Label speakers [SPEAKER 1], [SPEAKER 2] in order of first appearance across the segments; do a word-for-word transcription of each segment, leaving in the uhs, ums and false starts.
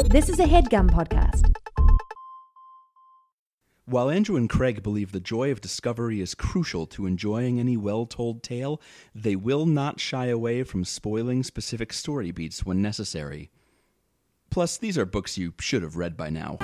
[SPEAKER 1] This is a HeadGum podcast.
[SPEAKER 2] While Andrew and Craig believe the joy of discovery is crucial to enjoying any well-told tale, they will not shy away from spoiling specific story beats when necessary. Plus, these are books you should have read by now.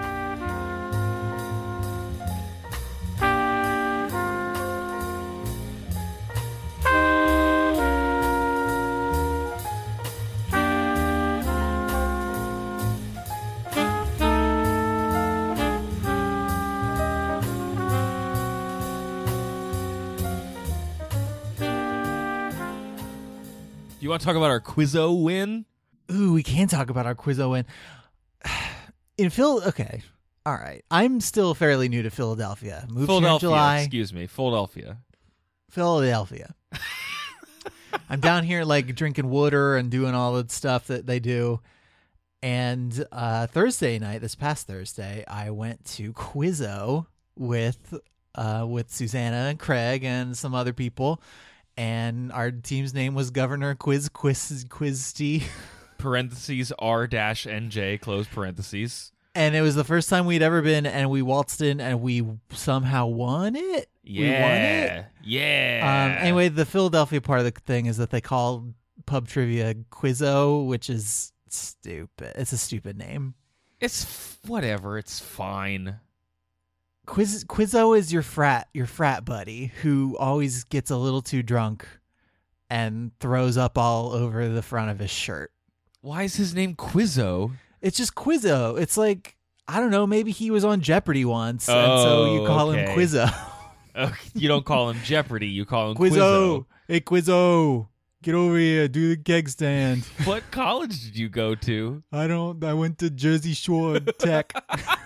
[SPEAKER 3] You want to talk about our Quizzo win?
[SPEAKER 4] Ooh, we can talk about our Quizzo win. In Phil, okay, all right. I'm still fairly new to Philadelphia. Moved here in
[SPEAKER 3] Philadelphia,
[SPEAKER 4] July.
[SPEAKER 3] excuse me, Philadelphia.
[SPEAKER 4] Philadelphia. I'm down here like drinking water and doing all the stuff that they do. And uh, Thursday night, this past Thursday, I went to Quizzo with uh, with Susanna and Craig and some other people. And our team's name was Governor Quiz Quiz Quizty.
[SPEAKER 3] Parentheses R dash N J, close parentheses.
[SPEAKER 4] And it was the first time we'd ever been, and we waltzed in, and we somehow won it.
[SPEAKER 3] Yeah,
[SPEAKER 4] we won it.
[SPEAKER 3] yeah.
[SPEAKER 4] Um, anyway, the Philadelphia part of the thing is that they call pub trivia Quizzo, which is stupid. It's a stupid name.
[SPEAKER 3] It's f- whatever. It's fine.
[SPEAKER 4] Quiz Quizzo is your frat your frat buddy who always gets a little too drunk and throws up all over the front of his shirt.
[SPEAKER 3] Why is his name Quizzo?
[SPEAKER 4] It's just Quizzo. It's like, I don't know, maybe he was on Jeopardy once,
[SPEAKER 3] Oh,
[SPEAKER 4] and so you call
[SPEAKER 3] okay.
[SPEAKER 4] him Quizzo.
[SPEAKER 3] Okay, you don't call him Jeopardy. You call him
[SPEAKER 4] Quizzo.
[SPEAKER 3] Quizzo.
[SPEAKER 4] Hey, Quizzo. Get over here. Do the keg stand.
[SPEAKER 3] What college did you go to?
[SPEAKER 4] I don't, I went to Jersey Shore Tech.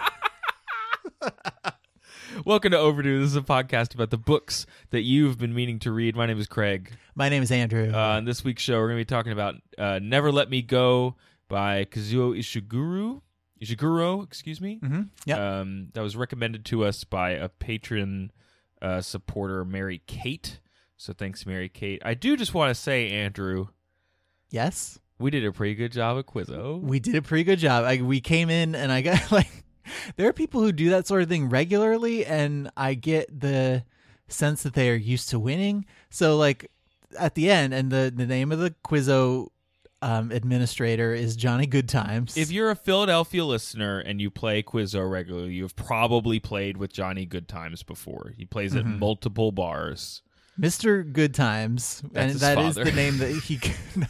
[SPEAKER 3] Welcome to Overdue. This is a podcast about the books that you've been meaning to read. My name is Craig.
[SPEAKER 4] My name is Andrew.
[SPEAKER 3] Uh, on this week's show, we're going to be talking about uh, Never Let Me Go by Kazuo Ishiguro. Ishiguro, excuse me.
[SPEAKER 4] mm-hmm. Yep.
[SPEAKER 3] Um, that was recommended to us by a patron uh, supporter, Mary Kate. So thanks, Mary Kate. I do just want to say, Andrew,
[SPEAKER 4] Yes.
[SPEAKER 3] we did a pretty good job at Quizzo.
[SPEAKER 4] We did a pretty good job. I, we came in and I got like, there are people who do that sort of thing regularly, and I get the sense that they are used to winning. So like at the end, and the, the name of the Quizzo um, administrator is Johnny Goodtimes.
[SPEAKER 3] If you're a Philadelphia listener and you play Quizzo regularly, you've probably played with Johnny Goodtimes before. He plays
[SPEAKER 4] Mm-hmm.
[SPEAKER 3] at multiple bars.
[SPEAKER 4] Mister Goodtimes,
[SPEAKER 3] That's
[SPEAKER 4] and
[SPEAKER 3] his
[SPEAKER 4] that is
[SPEAKER 3] father.
[SPEAKER 4] the name that he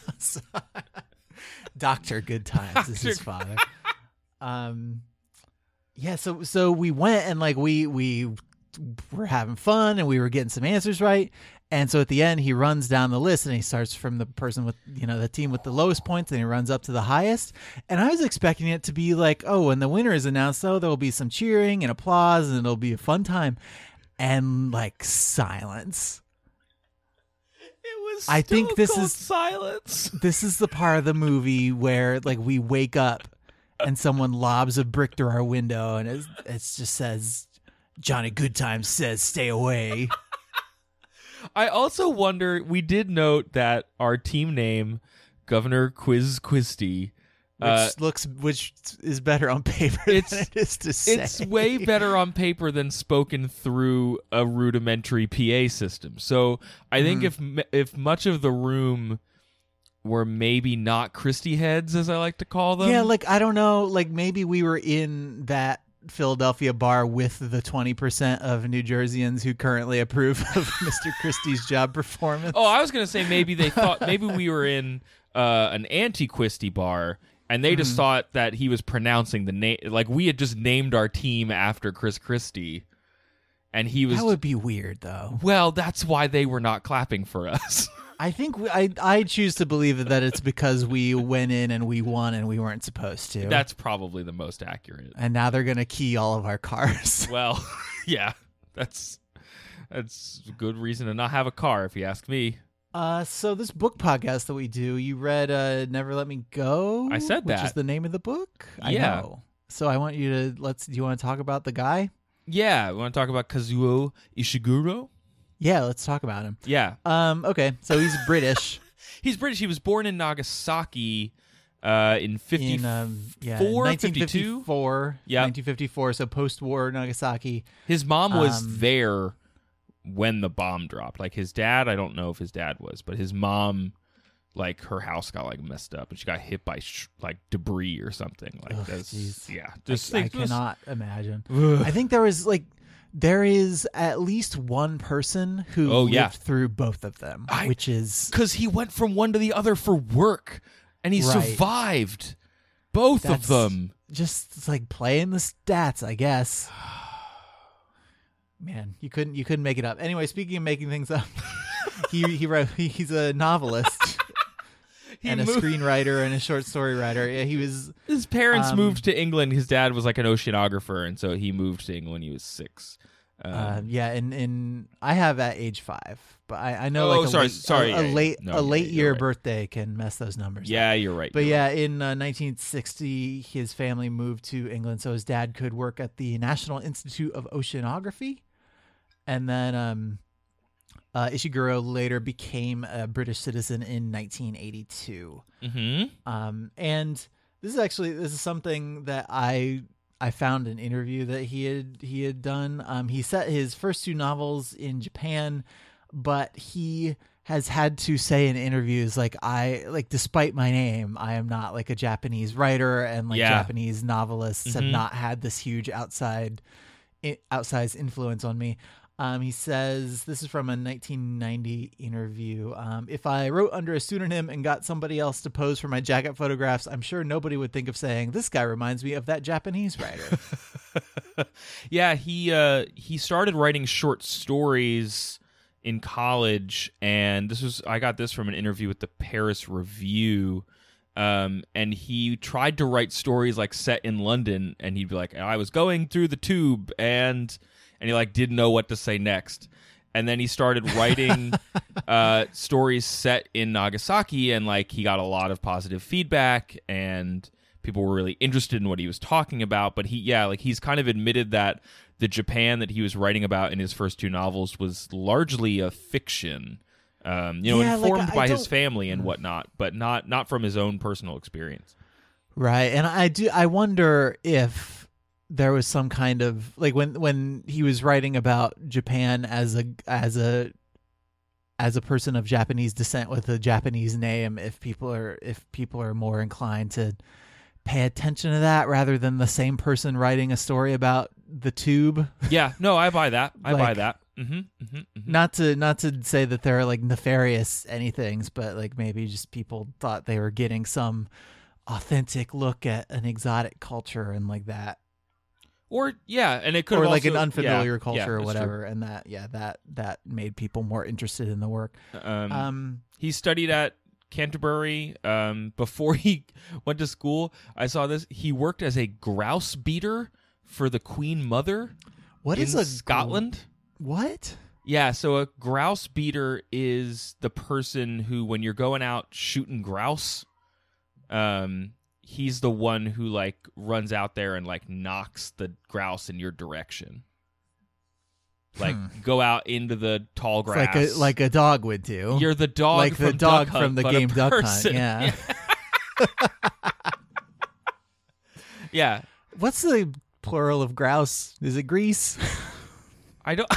[SPEAKER 4] Doctor Goodtimes is his father. Um yeah, so so we went and like we we were having fun and we were getting some answers right. And so at the end he runs down the list and he starts from the person with, you know, the team with the lowest points, and he runs up to the highest. And I was expecting it to be like, oh, when the winner is announced, oh, there will be some cheering and applause and it'll be a fun time. And like silence.
[SPEAKER 3] It was
[SPEAKER 4] I think this
[SPEAKER 3] cold
[SPEAKER 4] is-
[SPEAKER 3] silence.
[SPEAKER 4] This is the part of the movie where like we wake up and someone lobs a brick through our window and it it just says Johnny Goodtimes says stay away.
[SPEAKER 3] I also wonder, we did note that our team name, Governor Quiz Quisty,
[SPEAKER 4] Which
[SPEAKER 3] uh,
[SPEAKER 4] looks which is better on paper
[SPEAKER 3] It's-
[SPEAKER 4] than it is to say.
[SPEAKER 3] it's way better on paper than spoken through a rudimentary P A system. So I think if if much of the room were maybe not Christie heads, as I like to call them.
[SPEAKER 4] Yeah, like I don't know, like maybe we were in that Philadelphia bar with the twenty percent of New Jerseyans who currently approve of Mister Christie's job performance.
[SPEAKER 3] Oh, I was going to say maybe they thought maybe we were in uh, an anti-Quisty bar, and they just thought that he was pronouncing the name. Like we had just named our team after Chris Christie, and he was.
[SPEAKER 4] That would be weird, though.
[SPEAKER 3] Well, that's why they were not clapping for us.
[SPEAKER 4] I think we, I I choose to believe that it's because we went in and we won and we weren't supposed to.
[SPEAKER 3] That's probably the most accurate.
[SPEAKER 4] And now they're gonna key all of our cars.
[SPEAKER 3] Well, yeah, that's that's a good reason to not have a car, if you ask me.
[SPEAKER 4] Uh, so this book podcast that we do, you read uh, "Never Let Me Go."
[SPEAKER 3] I said
[SPEAKER 4] which
[SPEAKER 3] that.
[SPEAKER 4] is the name of the book. I
[SPEAKER 3] Yeah.
[SPEAKER 4] know. So I want you to let's. Do you want to talk about the guy?
[SPEAKER 3] Yeah, we want to talk about Kazuo Ishiguro.
[SPEAKER 4] Yeah, let's talk about him.
[SPEAKER 3] Yeah,
[SPEAKER 4] Um. Okay. So he's British.
[SPEAKER 3] he's British. He was born in Nagasaki, uh, in fifty-four,
[SPEAKER 4] in um, yeah,
[SPEAKER 3] fifty-two.
[SPEAKER 4] nineteen fifty-four.
[SPEAKER 3] Yep.
[SPEAKER 4] nineteen fifty-four. So post-war Nagasaki.
[SPEAKER 3] His mom was
[SPEAKER 4] Um,
[SPEAKER 3] there when the bomb dropped. Like his dad, I don't know if his dad was, but his mom, like her house got like messed up and she got hit by sh- like debris or something. Like
[SPEAKER 4] Ugh,
[SPEAKER 3] that's
[SPEAKER 4] jeez.
[SPEAKER 3] yeah.
[SPEAKER 4] I,
[SPEAKER 3] Just
[SPEAKER 4] I
[SPEAKER 3] like, just-
[SPEAKER 4] cannot imagine.
[SPEAKER 3] Ugh.
[SPEAKER 4] I think there was like there is at least one person who
[SPEAKER 3] Oh,
[SPEAKER 4] lived
[SPEAKER 3] yeah.
[SPEAKER 4] through both of them,
[SPEAKER 3] I-
[SPEAKER 4] which is
[SPEAKER 3] Because he went from one to the other for work, and he
[SPEAKER 4] Right.
[SPEAKER 3] survived both
[SPEAKER 4] That's-
[SPEAKER 3] of them.
[SPEAKER 4] just it's like playing the stats, I guess. Man, you couldn't you couldn't make it up. Anyway, speaking of making things up, he he wrote he, he's a novelist
[SPEAKER 3] He
[SPEAKER 4] and a
[SPEAKER 3] moved-
[SPEAKER 4] screenwriter and a short story writer. Yeah, he was
[SPEAKER 3] His parents
[SPEAKER 4] um,
[SPEAKER 3] moved to England. His dad was like an oceanographer, and so he moved to England when he was six. Um,
[SPEAKER 4] uh, yeah, in in I have at age five, but I, I know
[SPEAKER 3] Oh,
[SPEAKER 4] like a
[SPEAKER 3] sorry,
[SPEAKER 4] late,
[SPEAKER 3] sorry,
[SPEAKER 4] a,
[SPEAKER 3] yeah,
[SPEAKER 4] a
[SPEAKER 3] yeah.
[SPEAKER 4] late
[SPEAKER 3] No,
[SPEAKER 4] a
[SPEAKER 3] yeah,
[SPEAKER 4] late
[SPEAKER 3] you're
[SPEAKER 4] year
[SPEAKER 3] right.
[SPEAKER 4] birthday can mess those numbers up.
[SPEAKER 3] yeah, you're right.
[SPEAKER 4] But
[SPEAKER 3] you're
[SPEAKER 4] yeah,
[SPEAKER 3] right.
[SPEAKER 4] in uh, nineteen sixty, his family moved to England so his dad could work at the National Institute of Oceanography. And then um, uh, Ishiguro later became a British citizen in nineteen eighty-two.
[SPEAKER 3] Mhm.
[SPEAKER 4] Um, and this is actually this is something that I I found an interview that he had he had done. Um, he set his first two novels in Japan, but he has had to say in interviews like I like despite my name, I am not like a Japanese writer, and like
[SPEAKER 3] Yeah.
[SPEAKER 4] Japanese novelists have
[SPEAKER 3] Mhm.
[SPEAKER 4] not had this huge outside i- outsized influence on me. Um, he says, this is from a nineteen ninety interview. Um, if I wrote under a pseudonym and got somebody else to pose for my jacket photographs, I'm sure nobody would think of saying, this guy reminds me of that Japanese writer.
[SPEAKER 3] Yeah, he uh, he started writing short stories in college, and this was I got this from an interview with the Paris Review. Um, and he tried to write stories like set in London, and he'd be like, "I was going through the tube," and and he like didn't know what to say next. And then he started writing uh, stories set in Nagasaki, and like he got a lot of positive feedback, and people were really interested in what he was talking about. But he, yeah, like he's kind of admitted that the Japan that he was writing about in his first two novels was largely a fiction. Um, you know,
[SPEAKER 4] Yeah, like,
[SPEAKER 3] informed
[SPEAKER 4] I
[SPEAKER 3] by his
[SPEAKER 4] don't-
[SPEAKER 3] family and whatnot, but not not from his own personal experience.
[SPEAKER 4] Right. And I do, I wonder if there was some kind of like when, when he was writing about Japan as a, as a, as a person of Japanese descent with a Japanese name, if people are, if people are more inclined to pay attention to that rather than the same person writing a story about the tube.
[SPEAKER 3] Yeah, no, I buy that. I buy
[SPEAKER 4] Like-
[SPEAKER 3] that. Mm-hmm, mm-hmm, mm-hmm.
[SPEAKER 4] Not to, not to say that they're like nefarious anythings, but like maybe just people thought they were getting some authentic look at an exotic culture and like that.
[SPEAKER 3] Or yeah, and it could
[SPEAKER 4] or
[SPEAKER 3] have
[SPEAKER 4] like
[SPEAKER 3] also,
[SPEAKER 4] an unfamiliar
[SPEAKER 3] yeah,
[SPEAKER 4] culture
[SPEAKER 3] yeah,
[SPEAKER 4] or
[SPEAKER 3] that's
[SPEAKER 4] whatever, and that yeah that that made people more interested in the work.
[SPEAKER 3] true. Um,
[SPEAKER 4] Um,
[SPEAKER 3] he studied at Canterbury um, before he went to school. I saw this. He worked as a grouse beater for the Queen Mother.
[SPEAKER 4] what
[SPEAKER 3] in
[SPEAKER 4] is a
[SPEAKER 3] Scotland?
[SPEAKER 4] What?
[SPEAKER 3] Yeah, so a grouse beater is the person who, when you're going out shooting grouse, um, he's the one who like runs out there and like knocks the grouse in your direction. Like
[SPEAKER 4] Hmm.
[SPEAKER 3] go out into the tall
[SPEAKER 4] It's
[SPEAKER 3] grass,
[SPEAKER 4] like a like a dog would do.
[SPEAKER 3] you're the dog,
[SPEAKER 4] like
[SPEAKER 3] from
[SPEAKER 4] the dog
[SPEAKER 3] Duck Hunt,
[SPEAKER 4] from the
[SPEAKER 3] but a
[SPEAKER 4] game Duck Hunt.
[SPEAKER 3] person.
[SPEAKER 4] Yeah.
[SPEAKER 3] Yeah,
[SPEAKER 4] What's the plural of grouse? Is it grease?
[SPEAKER 3] I don't.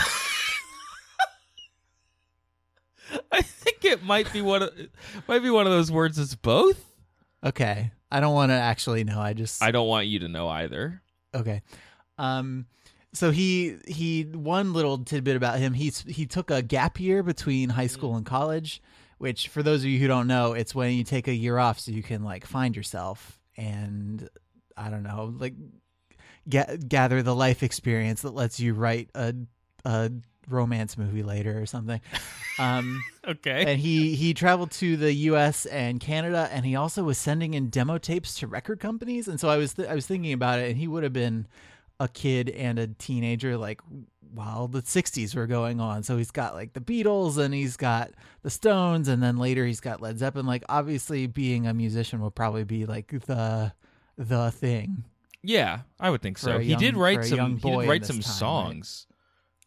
[SPEAKER 3] I think it might be one of might be one of those words that's both.
[SPEAKER 4] Okay, I don't want to actually know. I just
[SPEAKER 3] I don't want you to know either.
[SPEAKER 4] okay. Um, so he he one little tidbit about him. He's he took a gap year between high school and college, which for those of you who don't know, it's when you take a year off so you can like find yourself and I don't know, like ga- gather the life experience that lets you write a a romance movie later or something. Um,
[SPEAKER 3] Okay.
[SPEAKER 4] and he he traveled to the U S and Canada, and he also was sending in demo tapes to record companies. And so I was th- I was thinking about it, and he would have been a kid and a teenager like while the sixties were going on. So he's got like the Beatles, and he's got the Stones, and then later he's got Led Zeppelin. Like obviously being a musician would probably be like the the thing.
[SPEAKER 3] Yeah, I would think
[SPEAKER 4] For
[SPEAKER 3] so.
[SPEAKER 4] a
[SPEAKER 3] He
[SPEAKER 4] young-
[SPEAKER 3] did
[SPEAKER 4] for
[SPEAKER 3] write
[SPEAKER 4] a
[SPEAKER 3] some.
[SPEAKER 4] young
[SPEAKER 3] He
[SPEAKER 4] boy
[SPEAKER 3] did
[SPEAKER 4] in
[SPEAKER 3] write
[SPEAKER 4] this
[SPEAKER 3] some
[SPEAKER 4] time, right?
[SPEAKER 3] songs.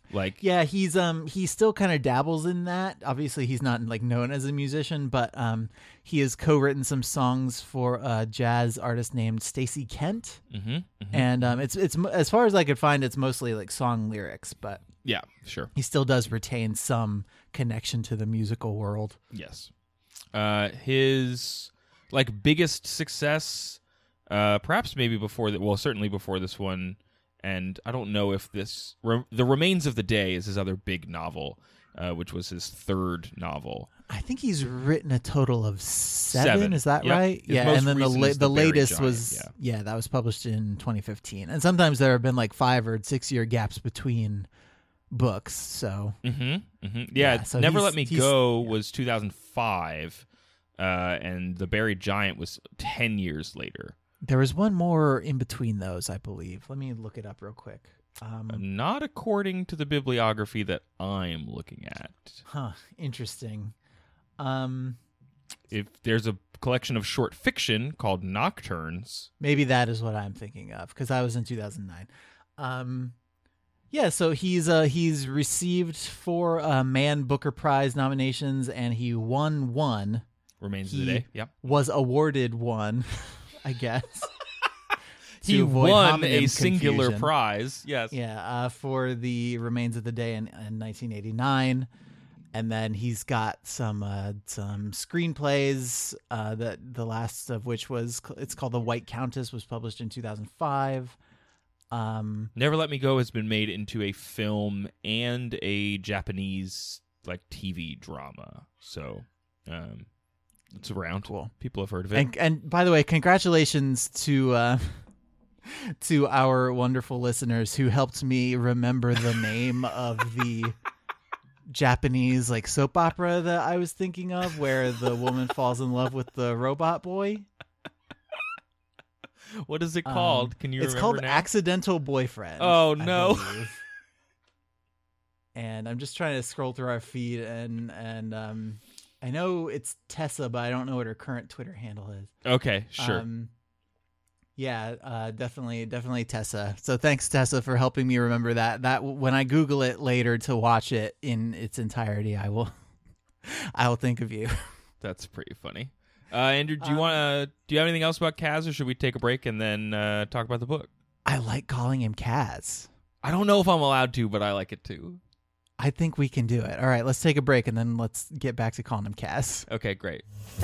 [SPEAKER 3] Like,
[SPEAKER 4] Yeah, he's um he still kind of dabbles in that. Obviously, he's not like known as a musician, but um he has co-written some songs for a jazz artist named Stacey Kent,
[SPEAKER 3] mm-hmm, mm-hmm.
[SPEAKER 4] and um it's it's as far as I could find, it's mostly like song lyrics, but
[SPEAKER 3] yeah, sure.
[SPEAKER 4] he still does retain some connection to the musical world.
[SPEAKER 3] Yes. Uh, his like biggest success, uh, perhaps maybe before that. Well, certainly before this one. And I don't know if this... Re- the Remains of the Day is his other big novel, uh, which was his third novel.
[SPEAKER 4] I think he's written a total of seven.
[SPEAKER 3] Seven.
[SPEAKER 4] Is that
[SPEAKER 3] Yep.
[SPEAKER 4] right?
[SPEAKER 3] His
[SPEAKER 4] yeah,
[SPEAKER 3] most
[SPEAKER 4] and then the
[SPEAKER 3] recent
[SPEAKER 4] la-
[SPEAKER 3] is
[SPEAKER 4] the,
[SPEAKER 3] The Buried
[SPEAKER 4] latest
[SPEAKER 3] Giant,
[SPEAKER 4] was
[SPEAKER 3] yeah.
[SPEAKER 4] yeah, that was published in twenty fifteen. And sometimes there have been like five or six year gaps between books. So
[SPEAKER 3] Mm-hmm. mm-hmm. Yeah,
[SPEAKER 4] Yeah, so
[SPEAKER 3] Never
[SPEAKER 4] he's-
[SPEAKER 3] Let Me
[SPEAKER 4] he's-
[SPEAKER 3] Go
[SPEAKER 4] yeah.
[SPEAKER 3] was two thousand five, uh, and The Buried Giant was ten years later.
[SPEAKER 4] there was one more in between those, I believe. Let me look it up real quick. Um,
[SPEAKER 3] Not according to the bibliography that I'm looking at.
[SPEAKER 4] huh, interesting. Um,
[SPEAKER 3] If there's a collection of short fiction called Nocturnes.
[SPEAKER 4] maybe that is what I'm thinking of because I was in two thousand nine. Um, yeah, so he's uh he's received four uh, Man Booker Prize nominations and he won one.
[SPEAKER 3] Remains
[SPEAKER 4] He
[SPEAKER 3] of the Day. Yep.
[SPEAKER 4] Was awarded one, I guess.
[SPEAKER 3] He
[SPEAKER 4] to avoid
[SPEAKER 3] won
[SPEAKER 4] homonym
[SPEAKER 3] a singular
[SPEAKER 4] confusion.
[SPEAKER 3] prize. Yes.
[SPEAKER 4] Yeah, uh, for the Remains of the Day in, in nineteen eighty-nine, and then he's got some uh, some screenplays. Uh, that the last of which was it's called The White Countess, was published in two thousand five. Um,
[SPEAKER 3] Never Let Me Go has been made into a film and a Japanese like T V drama. So um, it's around.
[SPEAKER 4] Cool.
[SPEAKER 3] People have heard of it.
[SPEAKER 4] and and by the way, congratulations to. Uh, to our wonderful listeners who helped me remember the name of the Japanese like soap opera that I was thinking of, where the woman falls in love with the robot boy.
[SPEAKER 3] What is it called?
[SPEAKER 4] Um,
[SPEAKER 3] Can you
[SPEAKER 4] It's
[SPEAKER 3] remember
[SPEAKER 4] called
[SPEAKER 3] now?
[SPEAKER 4] Accidental Boyfriend.
[SPEAKER 3] Oh,
[SPEAKER 4] I
[SPEAKER 3] no.
[SPEAKER 4] believe. And I'm just trying to scroll through our feed, and and um, I know it's Tessa, but I don't know what her current Twitter handle is.
[SPEAKER 3] Okay, sure.
[SPEAKER 4] Um, yeah, uh, definitely, definitely Tessa. So thanks, Tessa, for helping me remember that. That when I Google it later to watch it in its entirety, I will, I will think of you.
[SPEAKER 3] That's pretty funny. Uh, Andrew, do you
[SPEAKER 4] Um,
[SPEAKER 3] want to? Do you have anything else about Kaz, or should we take a break and then uh, talk about the book?
[SPEAKER 4] I like calling him Kaz.
[SPEAKER 3] I don't know if I'm allowed to, but I like it too.
[SPEAKER 4] I think we can do it. All right, let's take a break and then let's get back to calling him Kaz.
[SPEAKER 3] Okay, great.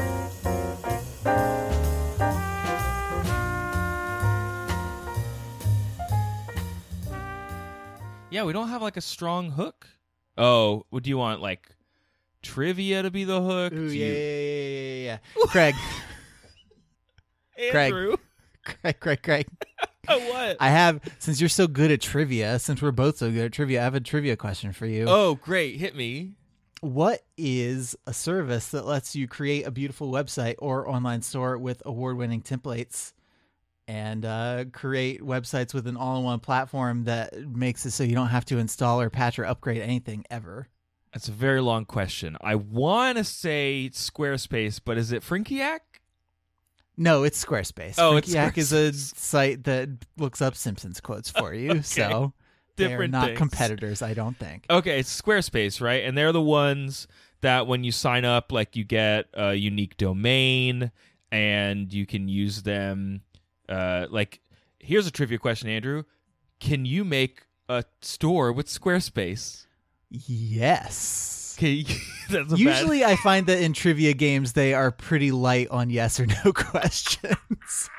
[SPEAKER 3] Yeah, we don't have like a strong hook. Oh, what do you want? Like trivia to be the hook?
[SPEAKER 4] Ooh,
[SPEAKER 3] Do
[SPEAKER 4] yeah,
[SPEAKER 3] you-
[SPEAKER 4] yeah, yeah, yeah, yeah. Craig, Craig.
[SPEAKER 3] Andrew.
[SPEAKER 4] Craig, Craig, Craig.
[SPEAKER 3] What?
[SPEAKER 4] I have, since you're so good at trivia, since we're both so good at trivia, I have a trivia question for you.
[SPEAKER 3] Oh, great. Hit me.
[SPEAKER 4] What is a service that lets you create a beautiful website or online store with award-winning templates and uh, create websites with an all-in-one platform that makes it so you don't have to install or patch or upgrade anything ever?
[SPEAKER 3] That's a very long question. I want to say Squarespace, but is it Frinkiac?
[SPEAKER 4] No, it's Squarespace.
[SPEAKER 3] Oh, it's
[SPEAKER 4] Frinkiac is a
[SPEAKER 3] Squarespace.
[SPEAKER 4] site that looks up Simpsons quotes for you, so they're
[SPEAKER 3] Different
[SPEAKER 4] not
[SPEAKER 3] things.
[SPEAKER 4] competitors, I don't think.
[SPEAKER 3] Okay, it's Squarespace, right? And they're the ones that when you sign up, like you get a unique domain and you can use them. Uh, like, here's a trivia question, Andrew. Can you make a store with Squarespace?
[SPEAKER 4] Yes.
[SPEAKER 3] Okay, that's a
[SPEAKER 4] Usually I find that in trivia games they are pretty light on yes or no questions.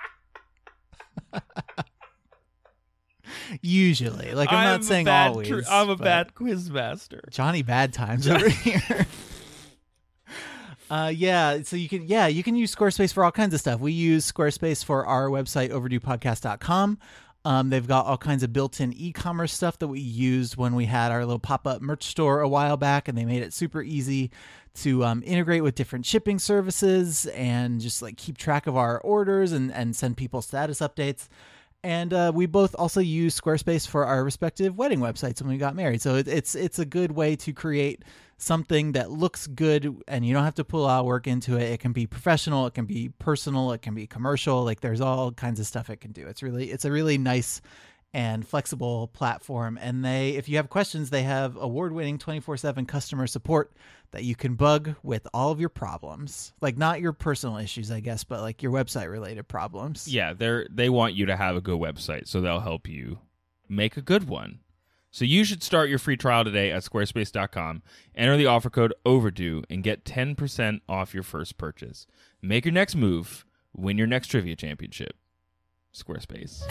[SPEAKER 4] Usually. Like I'm, not saying
[SPEAKER 3] bad
[SPEAKER 4] always.
[SPEAKER 3] Tr- I'm a
[SPEAKER 4] but
[SPEAKER 3] bad quiz master.
[SPEAKER 4] Johnny Bad Times over here. Uh, yeah, so you can yeah, you can use Squarespace for all kinds of stuff. We use Squarespace for our website overdue podcast dot com. Um, they've got all kinds of built-in e-commerce stuff that we used when we had our little pop-up merch store a while back, and they made it super easy to um, integrate with different shipping services and just like keep track of our orders and, and send people status updates. And uh, we both also use Squarespace for our respective wedding websites when we got married. So it, it's it's a good way to create something that looks good, and you don't have to put a lot of work into it. It can be professional, it can be personal, it can be commercial. Like there's all kinds of stuff it can do. It's really it's a really nice and flexible platform. And they, if you have questions, they have award-winning twenty-four seven customer support that you can bug with all of your problems. Like not your personal issues, I guess, but like your website related problems.
[SPEAKER 3] Yeah, they're they want you to have a good website, so they'll help you make a good one. So you should start your free trial today at squarespace dot com. Enter the offer code OVERDUE and get ten percent off your first purchase. Make your next move. Win your next trivia championship. Squarespace.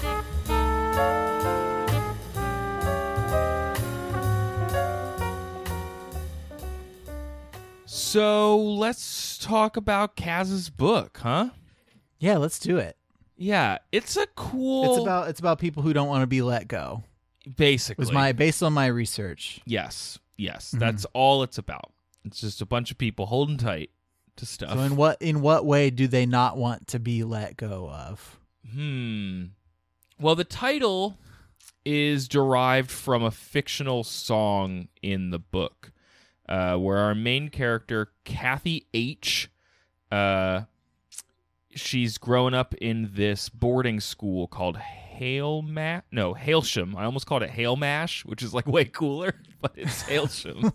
[SPEAKER 3] So let's talk about Kaz's book, huh?
[SPEAKER 4] Yeah, let's do it.
[SPEAKER 3] Yeah, it's a cool...
[SPEAKER 4] It's about it's about people who don't want to be let go.
[SPEAKER 3] Basically.
[SPEAKER 4] Was my based on my research.
[SPEAKER 3] Yes, yes.
[SPEAKER 4] Mm-hmm.
[SPEAKER 3] That's all it's about. It's just a bunch of people holding tight to stuff.
[SPEAKER 4] So in what in what way do they not want to be let go of?
[SPEAKER 3] Hmm. Well, the title is derived from a fictional song in the book, uh, where our main character, Kathy H., uh, she's grown up in this boarding school called Hail Ma- No, Hailsham. I almost called it Hail Mash, which is like way cooler, but it's Hailsham.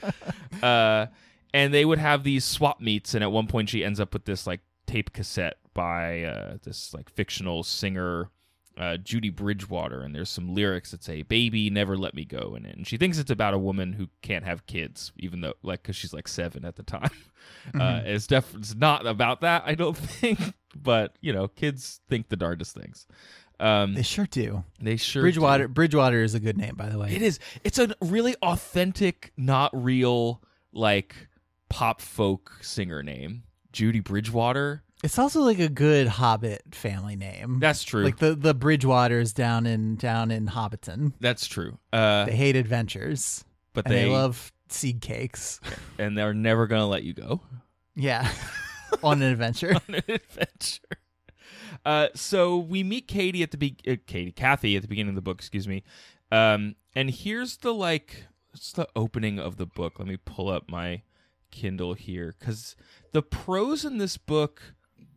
[SPEAKER 3] uh, and they would have these swap meets, and at one point she ends up with this like tape cassette by uh, this like fictional singer, uh, Judy Bridgewater, and there's some lyrics that say "Baby, never let me go" in it, and she thinks it's about a woman who can't have kids, even though like because she's like seven at the time. Mm-hmm. Uh, it's def- it's not about that, I don't think, but you know, kids think the darndest things. Um,
[SPEAKER 4] They sure do.
[SPEAKER 3] they sure
[SPEAKER 4] Bridgewater
[SPEAKER 3] do.
[SPEAKER 4] Bridgewater is a good name, by the way.
[SPEAKER 3] It is. It's a really authentic, not real, like pop folk singer name, Judy Bridgewater.
[SPEAKER 4] It's also like a good Hobbit family name.
[SPEAKER 3] That's true.
[SPEAKER 4] Like the the Bridgewaters down in down in Hobbiton.
[SPEAKER 3] That's true. Uh,
[SPEAKER 4] They hate adventures,
[SPEAKER 3] but
[SPEAKER 4] and
[SPEAKER 3] they,
[SPEAKER 4] they love seed cakes.
[SPEAKER 3] and they're never gonna let you go
[SPEAKER 4] Yeah, on an adventure.
[SPEAKER 3] on an adventure. Uh, so we meet Katie at the be- uh, Katie Kathy at the beginning of the book. Excuse me. Um, and here's the like, it's the opening of the book. Let me pull up my Kindle here, because the prose in this book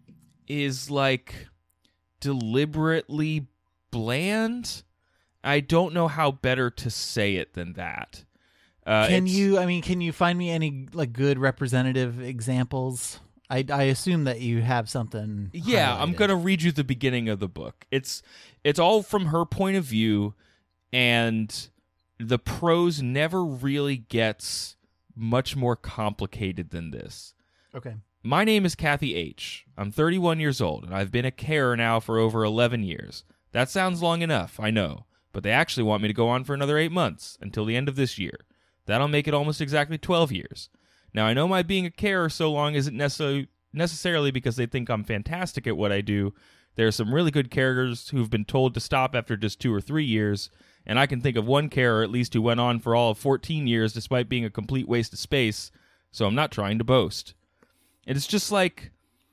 [SPEAKER 3] is like deliberately bland. I don't know how better to say it than that. Uh,
[SPEAKER 4] Can
[SPEAKER 3] it's-
[SPEAKER 4] you? I mean, can you find me any like good representative examples? I I assume that you have something.
[SPEAKER 3] Yeah, I'm
[SPEAKER 4] highlighted.
[SPEAKER 3] gonna read you the beginning of the book. It's it's all from her point of view, and the prose never really gets much more complicated than this.
[SPEAKER 4] Okay.
[SPEAKER 3] My name is Kathy H. I'm thirty-one years old, and I've been a carer now for over eleven years. That sounds long enough, I know, but they actually want me to go on for another eight months, until the end of this year. That'll make it almost exactly twelve years. Now, I know my being a carer so long isn't necessarily necessarily because they think I'm fantastic at what I do. There are some really good carers who've been told to stop after just two or three years, and I can think of one carer at least who went on for all of fourteen years despite being a complete waste of space, so I'm not trying to boast. And it's just like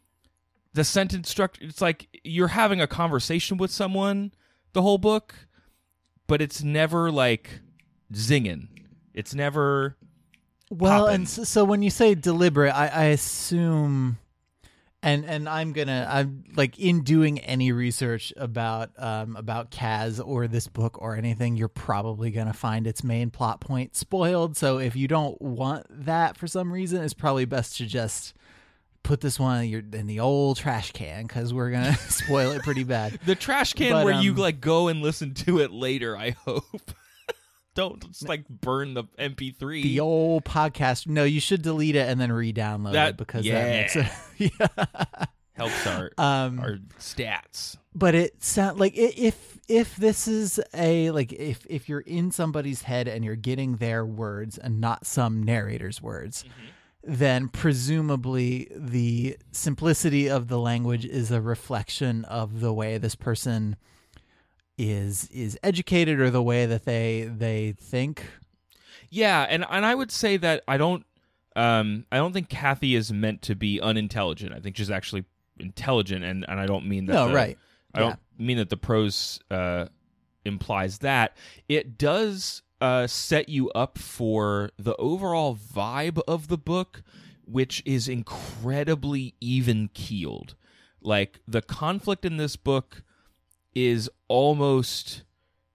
[SPEAKER 3] the sentence structure, it's like you're having a conversation with someone the whole book, but it's never like zinging. It's never
[SPEAKER 4] Well,
[SPEAKER 3] poppin'.
[SPEAKER 4] and so, so when you say deliberate, I, I assume, and and I'm gonna, I'm like in doing any research about um about Kaz or this book or anything, you're probably gonna find its main plot point spoiled. So if you don't want that for some reason, it's probably best to just put this one in, your, in the old trash can, because we're gonna spoil it pretty bad.
[SPEAKER 3] the trash can
[SPEAKER 4] But,
[SPEAKER 3] where you
[SPEAKER 4] um,
[SPEAKER 3] like go and listen to it later, I hope. Don't just like burn the M P three.
[SPEAKER 4] The old podcast. No, you should delete it and then re-download
[SPEAKER 3] That-
[SPEAKER 4] it, because
[SPEAKER 3] yeah.
[SPEAKER 4] that makes it. Yeah.
[SPEAKER 3] Helps our
[SPEAKER 4] Um,
[SPEAKER 3] our stats.
[SPEAKER 4] but it sound like i- if if this is a like if if you're in somebody's head and you're getting their words and not some narrator's words, then presumably the simplicity of the language is a reflection of the way this person is is educated or the way that they they think.
[SPEAKER 3] Yeah, and and I would say that I don't um I don't think Kathy is meant to be unintelligent. I think she's actually intelligent, and, and I don't mean that
[SPEAKER 4] No,
[SPEAKER 3] the,
[SPEAKER 4] right.
[SPEAKER 3] I don't mean that the prose uh implies that. It does uh set you up for the overall vibe of the book, which is incredibly even keeled. Like the conflict in this book is almost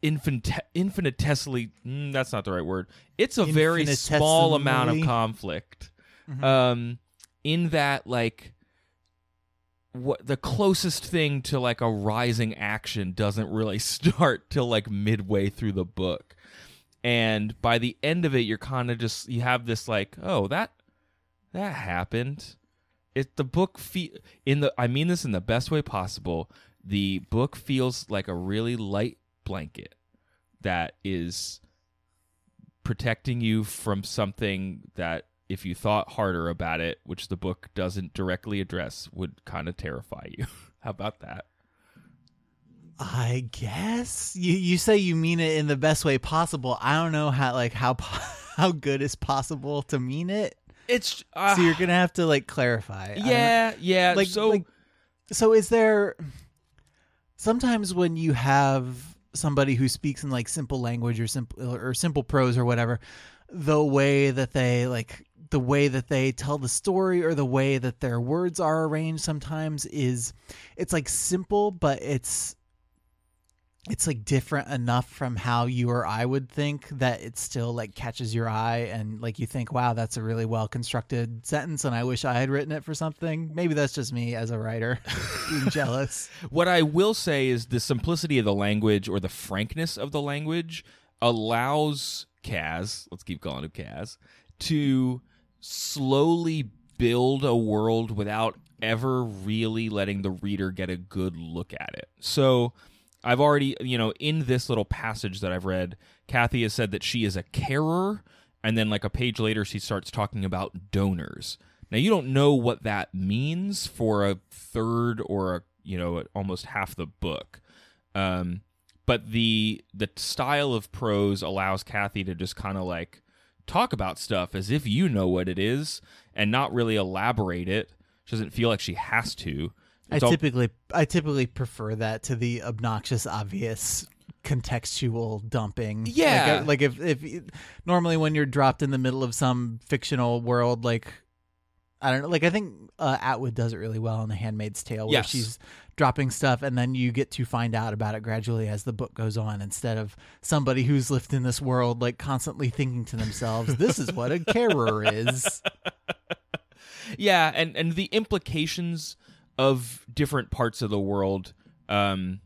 [SPEAKER 3] infin- infinitesimally. Mm, that's not the right word. It's a very small amount of conflict. Mm-hmm. Um, in that, like, what the closest thing to like a rising action doesn't really start till like midway through the book, and by the end of it, you're kind of just you have this like, oh, that that happened. It the book fe- in the I mean this in the best way possible. The book feels like a really light blanket that is protecting you from something that, if you thought harder about it, which the book doesn't directly address, would kind of terrify you. How about that?
[SPEAKER 4] I guess you you say you mean it in the best way possible. I don't know how like how how good is possible to mean it.
[SPEAKER 3] It's uh,
[SPEAKER 4] so you're gonna have to like clarify.
[SPEAKER 3] Yeah, yeah.
[SPEAKER 4] Like
[SPEAKER 3] so,
[SPEAKER 4] like, so is there? Sometimes when you have somebody who speaks in like simple language or simple or simple prose or whatever, the way that they like the way that they tell the story or the way that their words are arranged sometimes is it's like simple, but it's it's like different enough from how you or I would think that it still like catches your eye and like you think, wow, that's a really well constructed sentence and I wish I had written it for something. Maybe that's just me as a writer being jealous.
[SPEAKER 3] What I will say is the simplicity of the language or the frankness of the language allows Kaz, let's keep calling him Kaz, to slowly build a world without ever really letting the reader get a good look at it. So I've already, you know, in this little passage that I've read, Kathy has said that she is a carer, and then like a page later she starts talking about donors. Now, you don't know what that means for a third or, a, you know, almost half the book. Um, but the the style of prose allows Kathy to just kind of like talk about stuff as if you know what it is and not really elaborate it. She doesn't feel like she has to.
[SPEAKER 4] I all... typically I typically prefer that to the obnoxious, obvious contextual dumping.
[SPEAKER 3] Yeah.
[SPEAKER 4] Like, like if, if normally when you're dropped in the middle of some fictional world, like, I don't know, like I think uh, Atwood does it really well in The Handmaid's Tale, where
[SPEAKER 3] yes.
[SPEAKER 4] she's dropping stuff and then you get to find out about it gradually as the book goes on, instead of somebody who's lived in this world like constantly thinking to themselves, this is what a carer is.
[SPEAKER 3] Yeah, and, and the implications of different parts of the world, um,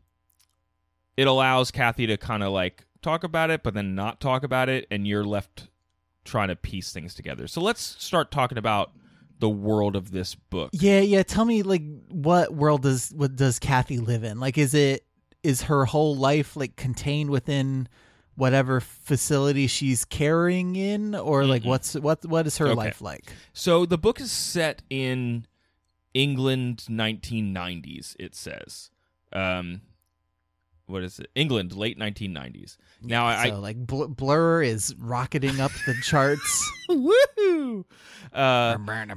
[SPEAKER 3] it allows Kathy to kind of like talk about it, but then not talk about it, and you're left trying to piece things together. So let's start talking about the world of this book.
[SPEAKER 4] Yeah, yeah. Tell me, like, what world does what does Kathy live in? Like, is it is her whole life like contained within whatever facility she's carrying in, or like mm-hmm. what's what what is her
[SPEAKER 3] okay.
[SPEAKER 4] life like?
[SPEAKER 3] So the book is set in England, nineteen nineties. It says, um, what is it? England, late nineteen nineties. Now,
[SPEAKER 4] so,
[SPEAKER 3] I
[SPEAKER 4] like Bl- Blur is rocketing up the charts.
[SPEAKER 3] Woohoo! Uh,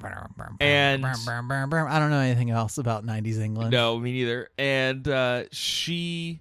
[SPEAKER 3] and
[SPEAKER 4] I don't know anything else about nineties England.
[SPEAKER 3] No, me neither. And uh, she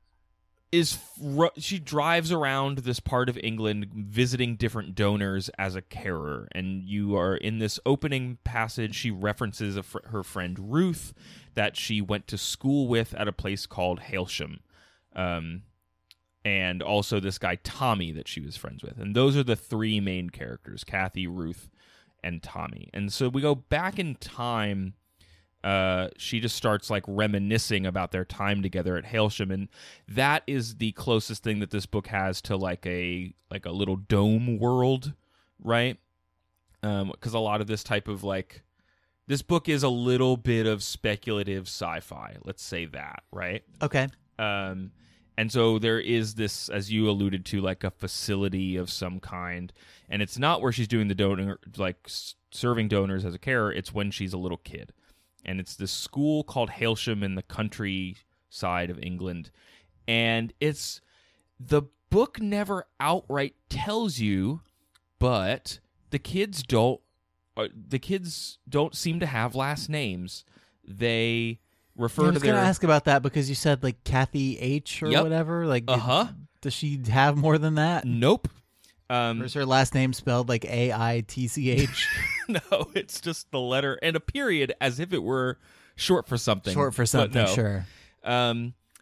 [SPEAKER 3] is she drives around this part of England visiting different donors as a carer. And you are in this opening passage. She references a fr- her friend Ruth that she went to school with at a place called Hailsham. Um, and also this guy Tommy that she was friends with. And those are the three main characters, Kathy, Ruth, and Tommy. And so we go back in time. Uh, she just starts like reminiscing about their time together at Hailsham, and that is the closest thing that this book has to like a like a little dome world, right? Um, because a lot of this type of like this book is a little bit of speculative sci-fi. Let's say that, right?
[SPEAKER 4] Okay.
[SPEAKER 3] Um, and so there is this, as you alluded to, like a facility of some kind, and it's not where she's doing the donor, like serving donors as a carer. It's when she's a little kid. And it's this school called Hailsham in the countryside of England. And it's the book never outright tells you, but the kids don't uh, the kids don't seem to have last names. They refer
[SPEAKER 4] yeah,
[SPEAKER 3] to
[SPEAKER 4] I was
[SPEAKER 3] their
[SPEAKER 4] going to ask about that because you said like Kathy H or
[SPEAKER 3] yep.
[SPEAKER 4] whatever. Like,
[SPEAKER 3] uh-huh.
[SPEAKER 4] Does she have more than that?
[SPEAKER 3] Nope. Um,
[SPEAKER 4] or is her last name spelled like A I T C H?
[SPEAKER 3] No, it's just the letter and a period as if it were short for something.
[SPEAKER 4] Short for something,
[SPEAKER 3] no.
[SPEAKER 4] sure.
[SPEAKER 3] Um,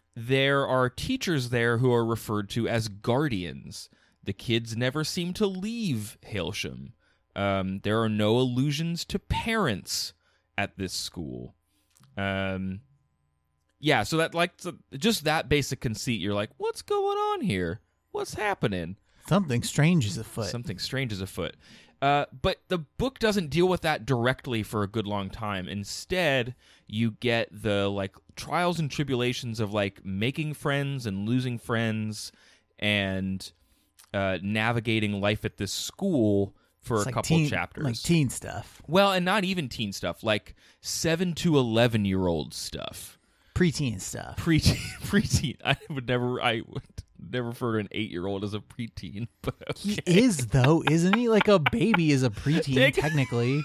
[SPEAKER 3] there are teachers there who are referred to as guardians. The kids never seem to leave Hailsham. Um, there are no allusions to parents at this school. Um, yeah, so that like so just that basic conceit, you're like, what's going on here? What's happening?
[SPEAKER 4] Something strange is afoot.
[SPEAKER 3] Something strange is afoot. Uh, but the book doesn't deal with that directly for a good long time. Instead, you get the like trials and tribulations of like making friends and losing friends and uh, navigating life at this school for
[SPEAKER 4] It's
[SPEAKER 3] a
[SPEAKER 4] like
[SPEAKER 3] couple
[SPEAKER 4] teen,
[SPEAKER 3] chapters.
[SPEAKER 4] like teen stuff,
[SPEAKER 3] Well, and not even teen stuff, like seven to eleven year old stuff.
[SPEAKER 4] preteen stuff.
[SPEAKER 3] Preteen, preteen. I would never, I would never refer to an eight year old as a preteen. But okay.
[SPEAKER 4] He is though, isn't he? Like a baby is a preteen
[SPEAKER 3] Dick.
[SPEAKER 4] technically.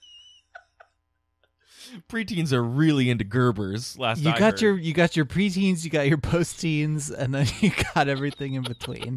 [SPEAKER 3] Preteens are really into Gerbers. Last
[SPEAKER 4] You
[SPEAKER 3] I
[SPEAKER 4] got
[SPEAKER 3] heard.
[SPEAKER 4] your you got your preteens, you got your post-teens, and then you got everything in between.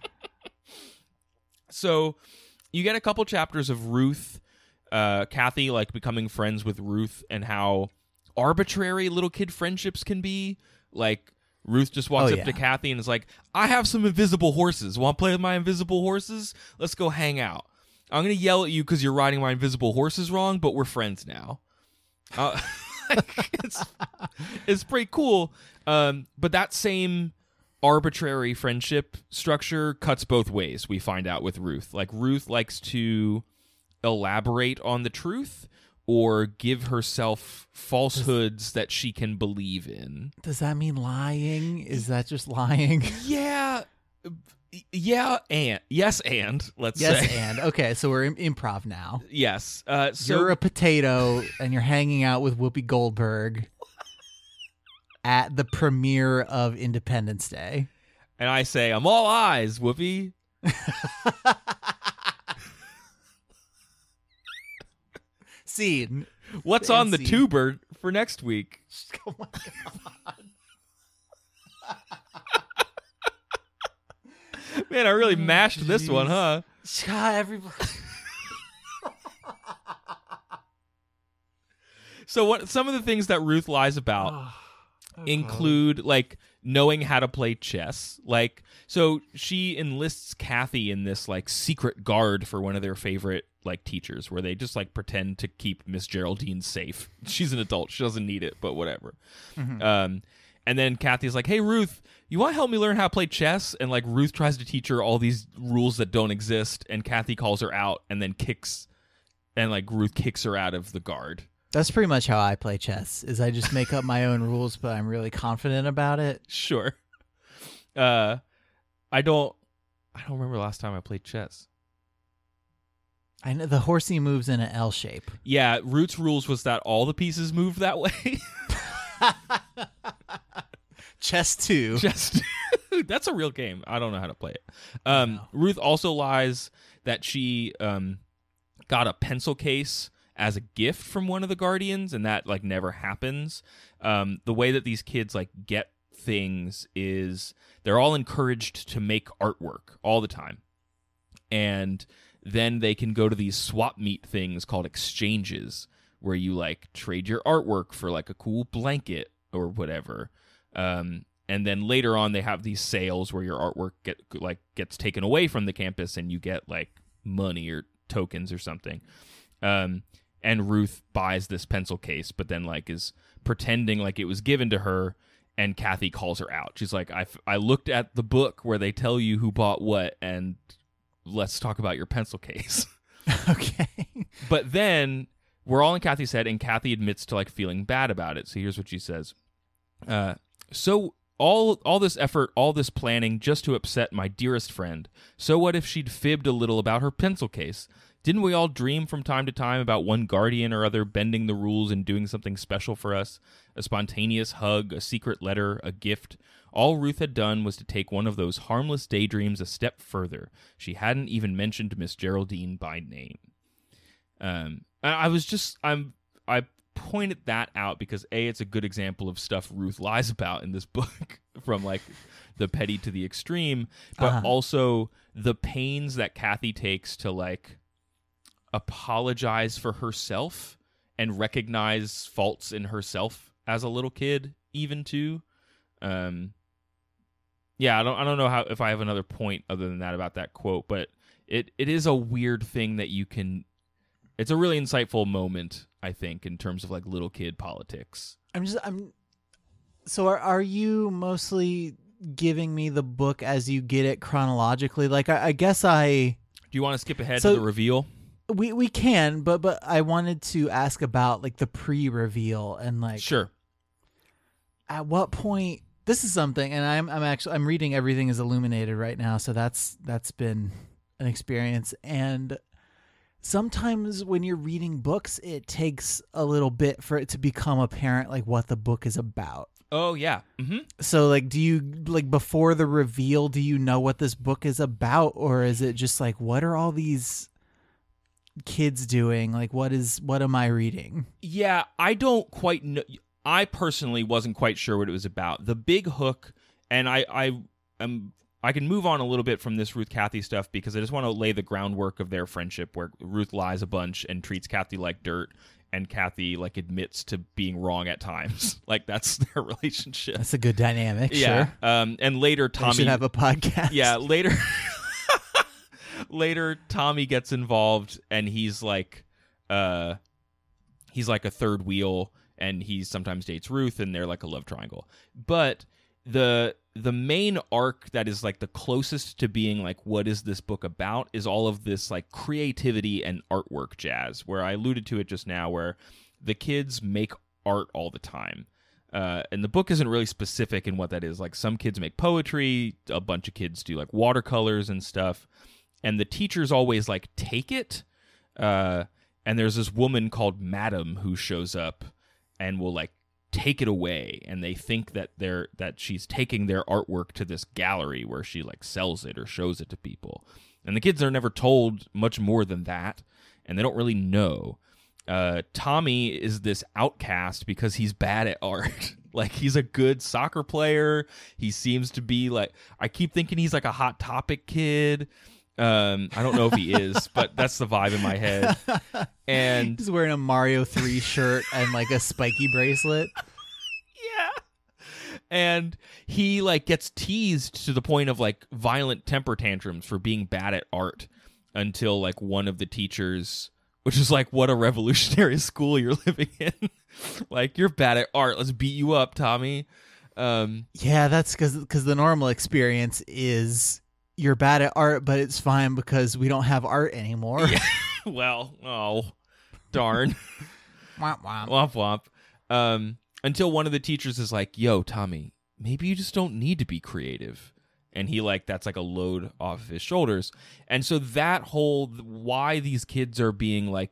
[SPEAKER 3] So you get a couple chapters of Ruth, uh, Kathy, like becoming friends with Ruth, and how arbitrary little kid friendships can be. Like Ruth just walks
[SPEAKER 4] Oh,
[SPEAKER 3] up
[SPEAKER 4] yeah.
[SPEAKER 3] to Kathy and is like, "I have some invisible horses. Want to play with my invisible horses? Let's go hang out. I'm gonna yell at you because you're riding my invisible horses wrong, but we're friends now." Uh, it's it's pretty cool. Um, but that same arbitrary friendship structure cuts both ways, we find out with Ruth. Like, Ruth likes to elaborate on the truth or give herself falsehoods that she can believe in.
[SPEAKER 4] Does that mean lying? Is that just lying?
[SPEAKER 3] Yeah. Yeah, and. Yes, and, let's
[SPEAKER 4] Yes,
[SPEAKER 3] say.
[SPEAKER 4] and okay, so we're in improv now.
[SPEAKER 3] Yes. Uh, so,
[SPEAKER 4] You're a potato, and you're hanging out with Whoopi Goldberg at the premiere of Independence Day.
[SPEAKER 3] and I say, I'm all eyes, Whoopi.
[SPEAKER 4] Scene.
[SPEAKER 3] What's on the
[SPEAKER 4] Fancy.
[SPEAKER 3] tuber for next week?
[SPEAKER 4] Oh my god.
[SPEAKER 3] Man, I really mashed this one, huh?
[SPEAKER 4] God, everybody.
[SPEAKER 3] So what some of the things that Ruth lies about include like knowing how to play chess. Like, so she enlists Kathy in this like secret guard for one of their favorite like teachers, where they just like pretend to keep Miss Geraldine safe. She's an adult, she doesn't need it, but whatever.
[SPEAKER 4] Mm-hmm.
[SPEAKER 3] Um, and then Kathy's like, "Hey Ruth, you want to help me learn how to play chess?" And like Ruth tries to teach her all these rules that don't exist, and Kathy calls her out and then kicks, and like Ruth kicks her out of the guard.
[SPEAKER 4] That's pretty much how I play chess. Is I just make up my own rules, but I'm really confident about it.
[SPEAKER 3] Sure. Uh, I don't. I don't remember the last time I played chess.
[SPEAKER 4] I know the horsey moves in an L shape.
[SPEAKER 3] Yeah, Root's rules was that all the pieces move that way.
[SPEAKER 4] Chess two.
[SPEAKER 3] Just that's a real game. I don't know how to play it. Um,
[SPEAKER 4] Wow.
[SPEAKER 3] Ruth also lies that she um, got a pencil case as a gift from one of the Guardians, and that like never happens. Um, the way that these kids like get things is they're all encouraged to make artwork all the time, and then they can go to these swap meet things called exchanges, where you like trade your artwork for like a cool blanket or whatever. Um, and then later on, they have these sales where your artwork get like gets taken away from the campus, and you get like money or tokens or something. Um, and Ruth buys this pencil case, but then like is pretending like it was given to her. And Kathy calls her out. She's like, I, I looked at the book where they tell you who bought what, and let's talk about your pencil case.
[SPEAKER 4] Okay.
[SPEAKER 3] But then we're all in Kathy's head, and Kathy admits to like feeling bad about it. So here's what she says. Uh, so all all this effort, all this planning just to upset my dearest friend. So what if she'd fibbed a little about her pencil case? Didn't we all dream from time to time about one guardian or other bending the rules and doing something special for us? A spontaneous hug, a secret letter, a gift. All Ruth had done was to take one of those harmless daydreams a step further. She hadn't even mentioned Miss Geraldine by name. Um, I, I was just, I'm, I pointed that out because A, it's a good example of stuff Ruth lies about in this book, from like the petty to the extreme, but
[SPEAKER 4] Uh-huh.
[SPEAKER 3] also the pains that Kathy takes to like apologize for herself and recognize faults in herself as a little kid, even too. Um, yeah, I don't I don't know how if I have another point other than that about that quote, but it, it is a weird thing that you can. It's a really insightful moment, I think, in terms of like little kid politics.
[SPEAKER 4] I'm just I'm. So are are you mostly giving me the book as you get it chronologically? Like I, I guess I.
[SPEAKER 3] Do you want to skip ahead
[SPEAKER 4] So-
[SPEAKER 3] to the reveal?
[SPEAKER 4] We we can, but but I wanted to ask about like the pre-reveal and like
[SPEAKER 3] Sure.
[SPEAKER 4] at what point. This is something, and I'm I'm actually I'm reading Everything is Illuminated right now, so that's that's been an experience. And sometimes when you're reading books, it takes a little bit for it to become apparent like what the book is about.
[SPEAKER 3] Oh yeah. Mm-hmm.
[SPEAKER 4] So like, do you like before the reveal, do you know what this book is about, or is it just like what are all these kids doing? Like what is what am I reading?
[SPEAKER 3] Yeah, I don't quite know. I personally wasn't quite sure what it was about. The big hook, and I, I am, I can move on a little bit from this Ruth Kathy stuff because I just want to lay the groundwork of their friendship, where Ruth lies a bunch and treats Kathy like dirt, and Kathy like admits to being wrong at times. Like that's their relationship.
[SPEAKER 4] That's a good dynamic.
[SPEAKER 3] Yeah.
[SPEAKER 4] Sure.
[SPEAKER 3] Um. And later,
[SPEAKER 4] They
[SPEAKER 3] Tommy
[SPEAKER 4] should have a podcast.
[SPEAKER 3] Yeah, later later Tommy gets involved and he's like uh he's like a third wheel and he sometimes dates Ruth and they're like a love triangle. But the the main arc that is like the closest to being like what is this book about is all of this like creativity and artwork jazz, where I alluded to it just now, where the kids make art all the time. Uh, and the book isn't really specific in what that is. Like some kids make poetry, a bunch of kids do like watercolors and stuff. And the teachers always like take it. Uh, and there's this woman called Madam who shows up and will like take it away. And they think that they're that she's taking their artwork to this gallery where she like sells it or shows it to people. And the kids are never told much more than that. And they don't really know. Uh, Tommy is this outcast because he's bad at art. Like he's a good soccer player. He seems to be like, I keep thinking he's like a Hot Topic kid. Um, I don't know if he is, but that's the vibe in my head. And
[SPEAKER 4] He's wearing a Mario three shirt and like a spiky bracelet.
[SPEAKER 3] yeah. And he like gets teased to the point of like violent temper tantrums for being bad at art until like one of the teachers, which is like, what a revolutionary school you're living in. Like, you're bad at art. Let's beat you up, Tommy. Um,
[SPEAKER 4] Yeah, that's because because the normal experience is you're bad at art, but it's fine because we don't have art anymore.
[SPEAKER 3] yeah. Well, oh, darn.
[SPEAKER 4] Womp womp.
[SPEAKER 3] Womp womp. Um, until one of the teachers is like, yo, Tommy, maybe you just don't need to be creative. And he like, that's like a load off of his shoulders. And so that whole, why these kids are being like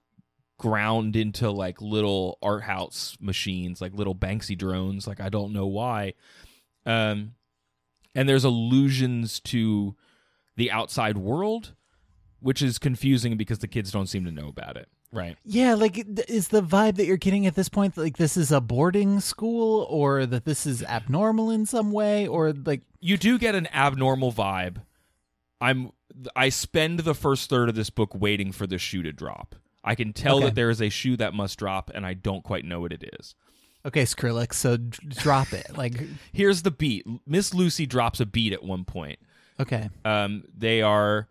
[SPEAKER 3] ground into like little art house machines, like little Banksy drones. Like, I don't know why. Um, and there's allusions to the outside world, which is confusing because the kids don't seem to know about it. Right.
[SPEAKER 4] Yeah, like is the vibe that you're getting at this point like this is a boarding school, or that this is abnormal in some way, or like
[SPEAKER 3] You do get an abnormal vibe. I'm I spend the first third of this book waiting for the shoe to drop. I can tell
[SPEAKER 4] Okay.
[SPEAKER 3] that there is a shoe that must drop, and I don't quite know what it is.
[SPEAKER 4] okay, Skrillex, so d- drop it. Like
[SPEAKER 3] Here's the beat. Miss Lucy drops a beat at one point.
[SPEAKER 4] okay.
[SPEAKER 3] Um, they are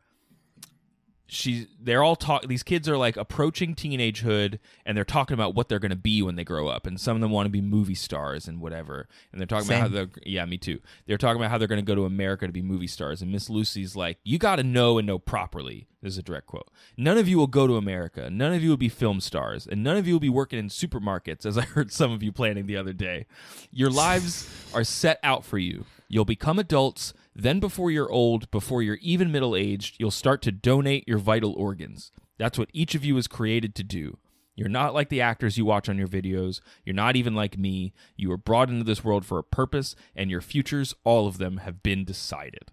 [SPEAKER 3] she's they're all talk these kids are like approaching teenagehood, and they're talking about what they're going to be when they grow up, and some of them want to be movie stars and whatever, and they're talking
[SPEAKER 4] Same.
[SPEAKER 3] about how they're yeah me too they're talking about how they're going to go to America to be movie stars, and Miss Lucy's like, you got to know and know properly. This is a direct quote. None of you will go to America, none of you will be film stars, and none of you will be working in supermarkets, as I heard some of you planning the other day. Your lives are set out for you. You'll become adults. Then before you're old, before you're even middle-aged, you'll start to donate your vital organs. That's what each of you is created to do. You're not like the actors you watch on your videos. You're not even like me. You were brought into this world for a purpose, and your futures, all of them, have been decided.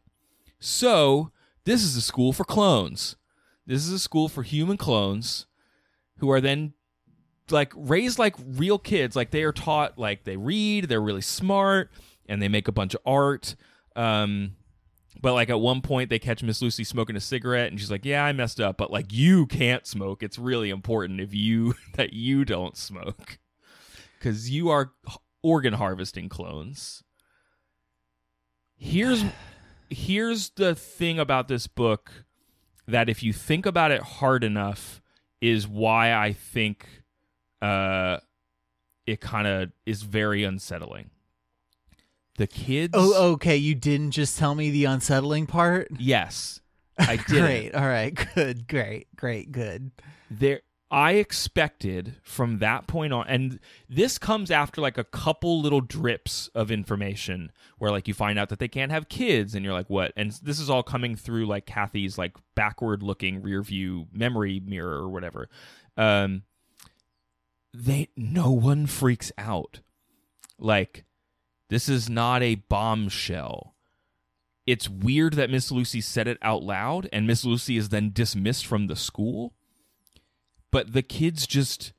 [SPEAKER 3] So, this is a school for clones. This is a school for human clones who are then like raised like real kids. Like they are taught, like they read, they're really smart, and they make a bunch of art. Um, but like at one point they catch Miss Lucy smoking a cigarette, and she's like, yeah, I messed up, but like you can't smoke. It's really important if you that you don't smoke because you are organ harvesting clones. Here's here's the thing about this book that if you think about it hard enough is why I think uh, it kind of is very unsettling. The kids...
[SPEAKER 4] Oh, okay. You didn't just tell me the unsettling part?
[SPEAKER 3] Yes, I did.
[SPEAKER 4] Great. All right. Good. Great. Great. Good.
[SPEAKER 3] There, I expected from that point on, and this comes after like a couple little drips of information where like you find out that they can't have kids, and you're like, what? And this is all coming through like Kathy's like backward-looking rear view memory mirror or whatever. Um, they no one freaks out. Like, this is not a bombshell. It's weird that Miss Lucy said it out loud, and Miss Lucy is then dismissed from the school. But the kids just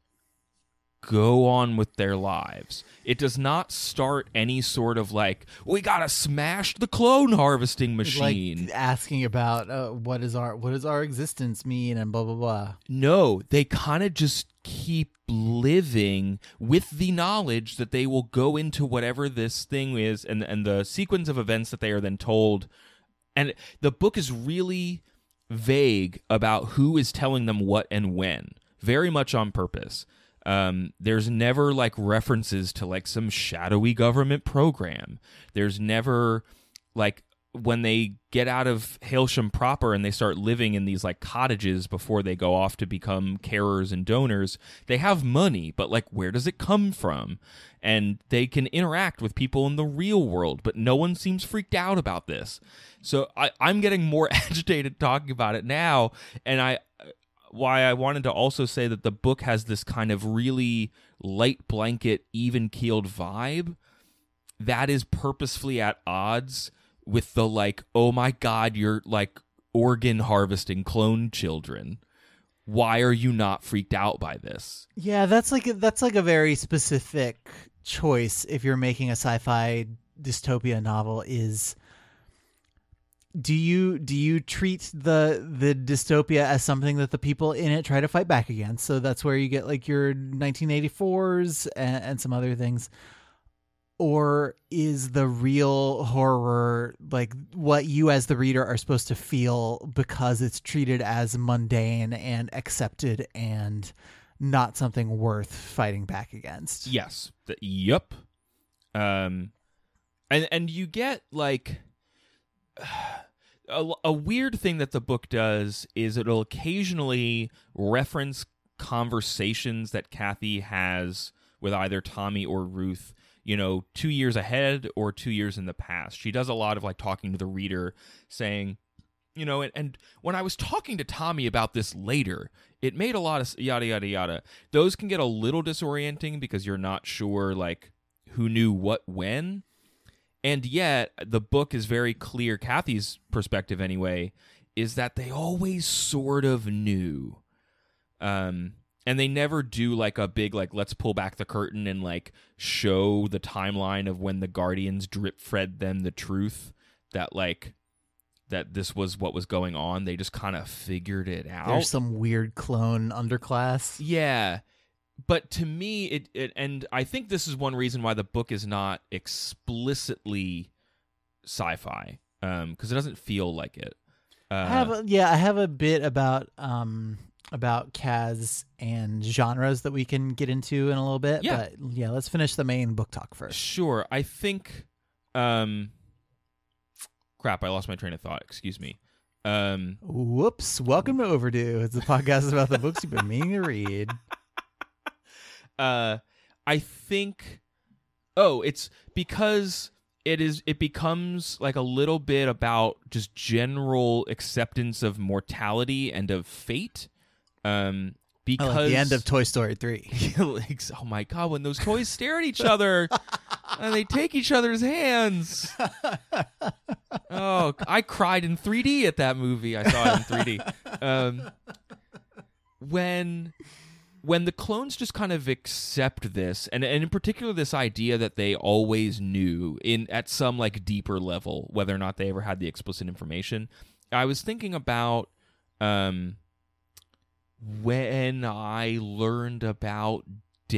[SPEAKER 3] go on with their lives. It does not start any sort of like, we gotta smash the clone harvesting machine.
[SPEAKER 4] Like asking about uh, what is our what does our existence mean and blah blah blah.
[SPEAKER 3] No, they kind of just keep living with the knowledge that they will go into whatever this thing is, and and the sequence of events that they are then told. And the book is really vague about who is telling them what and when, very much on purpose. Um, there's never like references to like some shadowy government program. There's never like when they get out of Hailsham proper and they start living in these like cottages before they go off to become carers and donors, they have money, but like where does it come from? And they can interact with people in the real world, but no one seems freaked out about this. So I, I'm getting more agitated talking about it now, and I why I wanted to also say that the book has this kind of really light blanket, even-keeled vibe that is purposefully at odds with the like, oh my God, you're like organ harvesting clone children. Why are you not freaked out by this?
[SPEAKER 4] Yeah, that's like a, that's like a very specific choice if you're making a sci-fi dystopia novel. Is do you do you treat the the dystopia as something that the people in it try to fight back against? So that's where you get like your nineteen eighty-fours and, and some other things. Or is the real horror like what you as the reader are supposed to feel because it's treated as mundane and accepted and not something worth fighting back against?
[SPEAKER 3] Yes. The, yep. Um, and and you get like a, a weird thing that the book does is it'll occasionally reference conversations that Kathy has with either Tommy or Ruth, you know, two years ahead or two years in the past. She does a lot of like talking to the reader, saying, you know, and, and when I was talking to Tommy about this later, it made a lot of yada, yada, yada. Those can get a little disorienting because you're not sure like who knew what when. And yet the book is very clear, Kathy's perspective anyway, is that they always sort of knew. Um, And they never do like a big like let's pull back the curtain and like show the timeline of when the Guardians drip fed them the truth that like that this was what was going on. They just kind of figured it out.
[SPEAKER 4] There's some weird clone underclass.
[SPEAKER 3] Yeah. But to me it, it and I think this is one reason why the book is not explicitly sci-fi, um because it doesn't feel like it. Uh,
[SPEAKER 4] I have a, yeah, I have a bit about um about Kaz and genres that we can get into in a little bit.
[SPEAKER 3] Yeah.
[SPEAKER 4] But yeah, let's finish the main book talk first.
[SPEAKER 3] Sure. I think um crap, I lost my train of thought. Excuse me. Um
[SPEAKER 4] Whoops. Welcome to Overdue. It's a podcast about the books you've been meaning to read.
[SPEAKER 3] Uh I think oh, it's because it is it becomes like a little bit about just general acceptance of mortality and of fate. Um, because
[SPEAKER 4] Oh, like the end of Toy Story three.
[SPEAKER 3] like, oh my God, when those toys stare at each other and they take each other's hands. Oh, I cried in three D at that movie. I saw it in three D. Um, when when the clones just kind of accept this, and, and in particular this idea that they always knew in at some like deeper level, whether or not they ever had the explicit information, I was thinking about um, when I learned about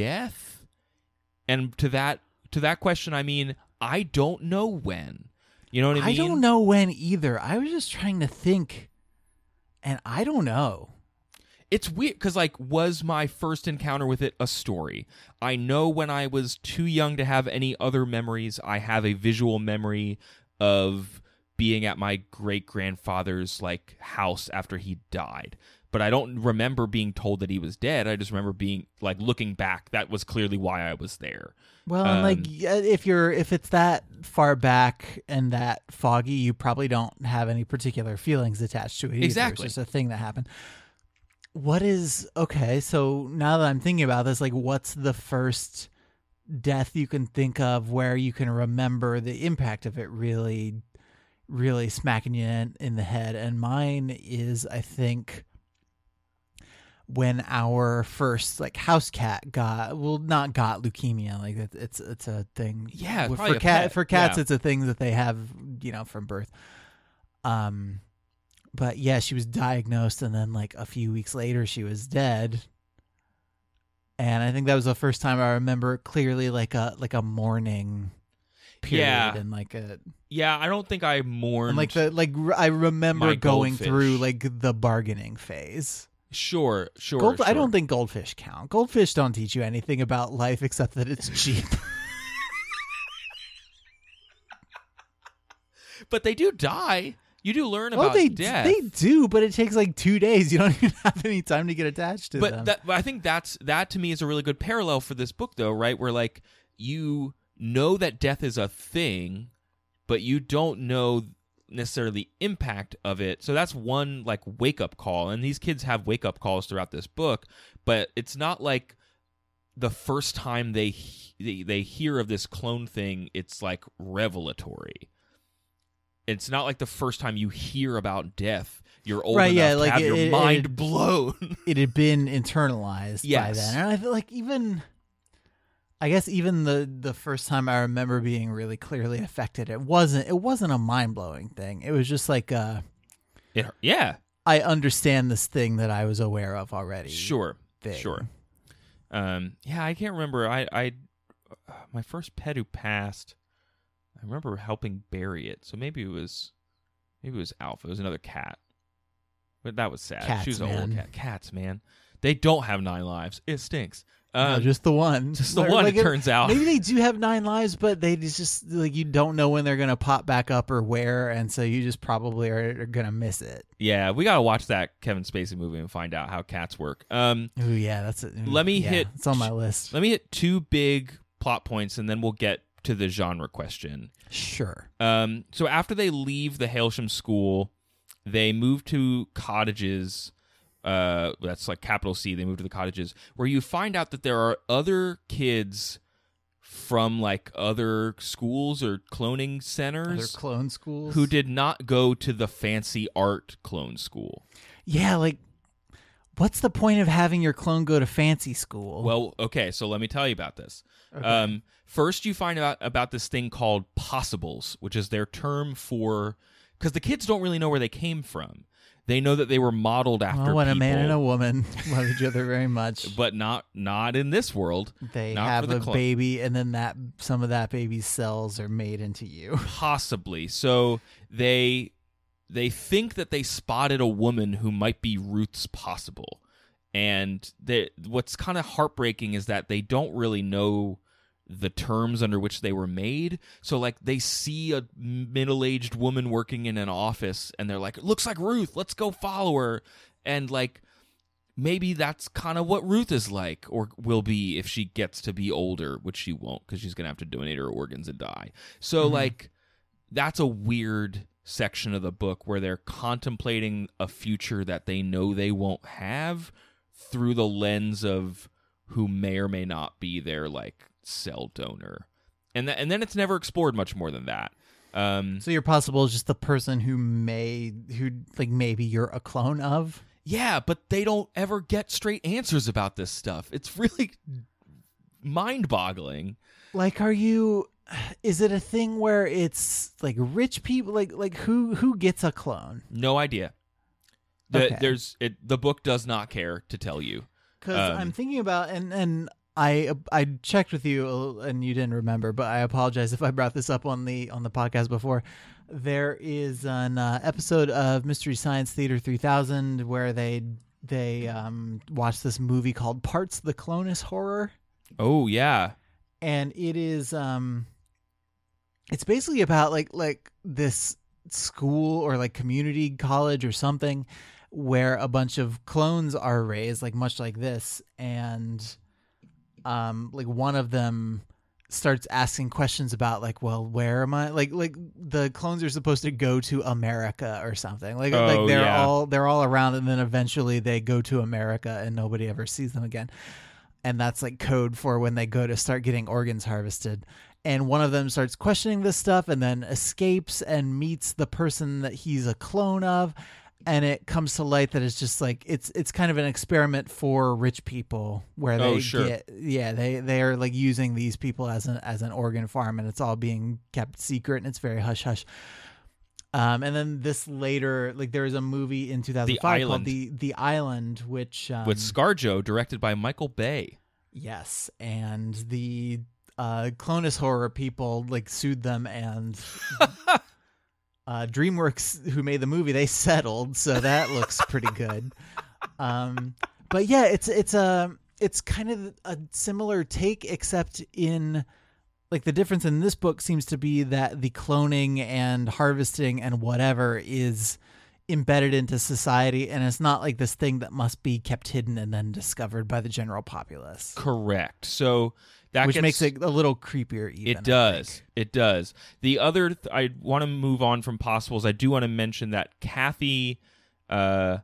[SPEAKER 3] death, and to that to that question, I mean, I don't know when. You know what I mean?
[SPEAKER 4] I don't know when either. I was just trying to think, and I don't know.
[SPEAKER 3] It's weird because, like, was my first encounter with it a story? I know when I was too young to have any other memories, I have a visual memory of being at my great-grandfather's, like, house after he died. But I don't remember being told that he was dead. I just remember being, like, looking back, that was clearly why I was there.
[SPEAKER 4] Well,
[SPEAKER 3] Um,
[SPEAKER 4] and like yeah, if you're if it's that far back and that foggy, you probably don't have any particular feelings attached to it either.
[SPEAKER 3] Exactly.
[SPEAKER 4] It's just a thing that happened. What is okay? So now that I'm thinking about this, like, what's the first death you can think of where you can remember the impact of it really, really smacking you in, in the head? And mine is, I think, when our first like house cat got well not got leukemia. Like it, it's it's a thing.
[SPEAKER 3] Yeah,
[SPEAKER 4] With-
[SPEAKER 3] probably
[SPEAKER 4] for
[SPEAKER 3] a
[SPEAKER 4] cat
[SPEAKER 3] pet.
[SPEAKER 4] for cats
[SPEAKER 3] Yeah.
[SPEAKER 4] it's a thing that they have, you know, from birth. Um, but yeah, she was diagnosed, and then like a few weeks later, she was dead. And I think that was the first time I remember clearly, like a like a mourning period,
[SPEAKER 3] Yeah.
[SPEAKER 4] and like a
[SPEAKER 3] Yeah, I don't think I mourned.
[SPEAKER 4] and like the like r- I remember
[SPEAKER 3] my
[SPEAKER 4] going
[SPEAKER 3] goldfish.
[SPEAKER 4] through like the bargaining phase.
[SPEAKER 3] Sure, sure,
[SPEAKER 4] Gold, I
[SPEAKER 3] sure.
[SPEAKER 4] don't think goldfish count. Goldfish don't teach you anything about life except that it's cheap.
[SPEAKER 3] But they do die. You do learn
[SPEAKER 4] well,
[SPEAKER 3] about
[SPEAKER 4] they
[SPEAKER 3] death.
[SPEAKER 4] they do, but it takes like two days. You don't even have any time to get attached to
[SPEAKER 3] but
[SPEAKER 4] them.
[SPEAKER 3] that, but I think that's that to me is a really good parallel for this book, though, right? Where like you know that death is a thing, but you don't know necessarily the impact of it. So that's one like wake up call, and these kids have wake up calls throughout this book. But it's not like the first time they they, they hear of this clone thing, it's like revelatory. It's not like the first time you hear about death, you're old
[SPEAKER 4] Right,
[SPEAKER 3] enough
[SPEAKER 4] yeah,
[SPEAKER 3] to
[SPEAKER 4] like
[SPEAKER 3] have
[SPEAKER 4] it-
[SPEAKER 3] your
[SPEAKER 4] it-
[SPEAKER 3] mind
[SPEAKER 4] it-
[SPEAKER 3] blown.
[SPEAKER 4] It had been internalized by
[SPEAKER 3] Yes.
[SPEAKER 4] then, and I feel like even, I guess even the the first time I remember being really clearly affected, it wasn't it wasn't a mind blowing thing. It was just like uh,
[SPEAKER 3] It, yeah,
[SPEAKER 4] I understand this thing that I was aware of already.
[SPEAKER 3] sure,
[SPEAKER 4] thing.
[SPEAKER 3] sure. Um, yeah, I can't remember. I, I, uh, my first pet who passed, I remember helping bury it. So maybe it was, maybe it was Alpha. It was another cat, but that was sad.
[SPEAKER 4] Cats,
[SPEAKER 3] she was an old
[SPEAKER 4] man.
[SPEAKER 3] cat. Cats, man, they don't have nine lives. It stinks. Um,
[SPEAKER 4] No, just the one.
[SPEAKER 3] just the
[SPEAKER 4] Or,
[SPEAKER 3] one.
[SPEAKER 4] like,
[SPEAKER 3] it turns out.
[SPEAKER 4] Maybe they do have nine lives, but they just like you don't know when they're gonna pop back up or where, and so you just probably are, are gonna miss it.
[SPEAKER 3] Yeah, we gotta watch that Kevin Spacey movie and find out how cats work. Um,
[SPEAKER 4] Ooh, yeah, that's it.
[SPEAKER 3] Let me
[SPEAKER 4] Yeah,
[SPEAKER 3] hit-
[SPEAKER 4] It's on my list.
[SPEAKER 3] let me hit two big plot points, and then we'll get to the genre question.
[SPEAKER 4] Sure.
[SPEAKER 3] Um, so after they leave the Hailsham school, they move to cottages. Uh, that's like capital C. They move to the cottages where you find out that there are other kids from like other schools or cloning
[SPEAKER 4] Other
[SPEAKER 3] centers
[SPEAKER 4] clone schools
[SPEAKER 3] who did not go to the fancy art clone school.
[SPEAKER 4] Yeah, like, what's the point of having your clone go to fancy school?
[SPEAKER 3] Well, okay, so let me tell you about this.
[SPEAKER 4] Okay.
[SPEAKER 3] Um, first, you find out about this thing called possibles, which is their term for because the kids don't really know where they came from. They know that they were modeled after
[SPEAKER 4] well, when
[SPEAKER 3] people,
[SPEAKER 4] a man and a woman love each other very much,
[SPEAKER 3] but not not in this world.
[SPEAKER 4] they
[SPEAKER 3] not
[SPEAKER 4] have
[SPEAKER 3] for the
[SPEAKER 4] a
[SPEAKER 3] clone.
[SPEAKER 4] baby, and then that some of that baby's cells are made into you.
[SPEAKER 3] Possibly. So they they think that they spotted a woman who might be Ruth's possible. And they, what's kind of heartbreaking is that they don't really know the terms under which they were made. So like they see a middle-aged woman working in an office and they're like, it looks like Ruth, let's go follow her. And like maybe that's kind of what Ruth is like or will be if she gets to be older, which she won't because she's going to have to donate her organs and die. So
[SPEAKER 4] Mhm.
[SPEAKER 3] like that's a weird section of the book where they're contemplating a future that they know they won't have through the lens of who may or may not be their like cell donor. And th- and then it's never explored much more than that. Um,
[SPEAKER 4] So your possible is just the person who may, who like maybe you're a clone of.
[SPEAKER 3] yeah, but they don't ever get straight answers about this stuff. It's really mind-boggling.
[SPEAKER 4] Like, are you? Is it a thing where it's like rich people? Like, like who who gets a clone?
[SPEAKER 3] No idea. The,
[SPEAKER 4] Okay.
[SPEAKER 3] There's it, the book does not care to tell you.
[SPEAKER 4] Because
[SPEAKER 3] Um,
[SPEAKER 4] I'm thinking about and and I I checked with you and you didn't remember, but I apologize if I brought this up on the on the podcast before. There is an uh, episode of Mystery Science Theater three thousand where they they um, watch this movie called Parts the Clonus Horror.
[SPEAKER 3] Oh yeah,
[SPEAKER 4] and it is um, it's basically about like like this school or like community college or something where a bunch of clones are raised, like much like this, and um, like one of them starts asking questions about like, well, where am I? Like, like the clones are supposed to go to America or something. Like,
[SPEAKER 3] oh,
[SPEAKER 4] like they're
[SPEAKER 3] yeah.
[SPEAKER 4] all they're all around, and then eventually they go to America, and nobody ever sees them again. And that's like code for when they go to start getting organs harvested. And one of them starts questioning this stuff, and then escapes and meets the person that he's a clone of. And it comes to light that it's just like it's it's kind of an experiment for rich people where they
[SPEAKER 3] Oh, sure.
[SPEAKER 4] get yeah they they are like using these people as an as an organ farm, and it's all being kept secret, and it's very hush hush. Um, and then this later, like there is a movie in two thousand five called
[SPEAKER 3] Island.
[SPEAKER 4] the the Island, which um,
[SPEAKER 3] with ScarJo, directed by Michael Bay.
[SPEAKER 4] yes, and the uh, Clonus Horror people like sued them, and uh, DreamWorks, who made the movie, they settled, so that looks pretty good. Um, but yeah, it's it's a it's kind of a similar take, except in like the difference in this book seems to be that the cloning and harvesting and whatever is embedded into society, and it's not like this thing that must be kept hidden and then discovered by the general populace.
[SPEAKER 3] Correct. So that
[SPEAKER 4] Which
[SPEAKER 3] gets,
[SPEAKER 4] makes it a little creepier even.
[SPEAKER 3] It
[SPEAKER 4] I
[SPEAKER 3] does.
[SPEAKER 4] think.
[SPEAKER 3] It does. The other, th- I want to move on from possibles. I do want to mention that Kathy uh,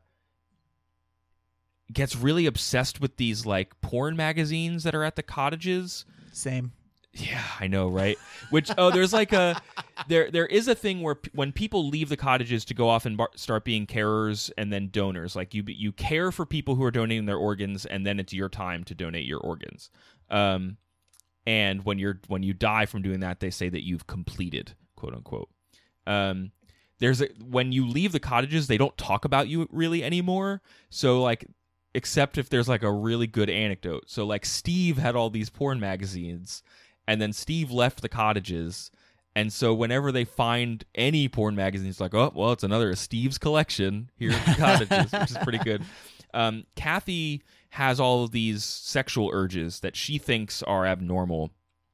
[SPEAKER 3] gets really obsessed with these like porn magazines that are at the cottages.
[SPEAKER 4] Same.
[SPEAKER 3] Yeah, I know, right? Which oh, there's like a there there is a thing where p- when people leave the cottages to go off and bar- start being carers and then donors, like you you care for people who are donating their organs, and then it's your time to donate your organs. Um, and when you're when you die from doing that, they say that you've completed, quote unquote. Um, there's a when you leave the cottages, they don't talk about you really anymore. So like. Except if there's like a really good anecdote. So like Steve had all these porn magazines, and then Steve left the cottages, and so whenever they find any porn magazines, like, oh well, it's another Steve's collection here at the cottages, which is pretty good. Um, Kathy has all of these sexual urges that she thinks are abnormal.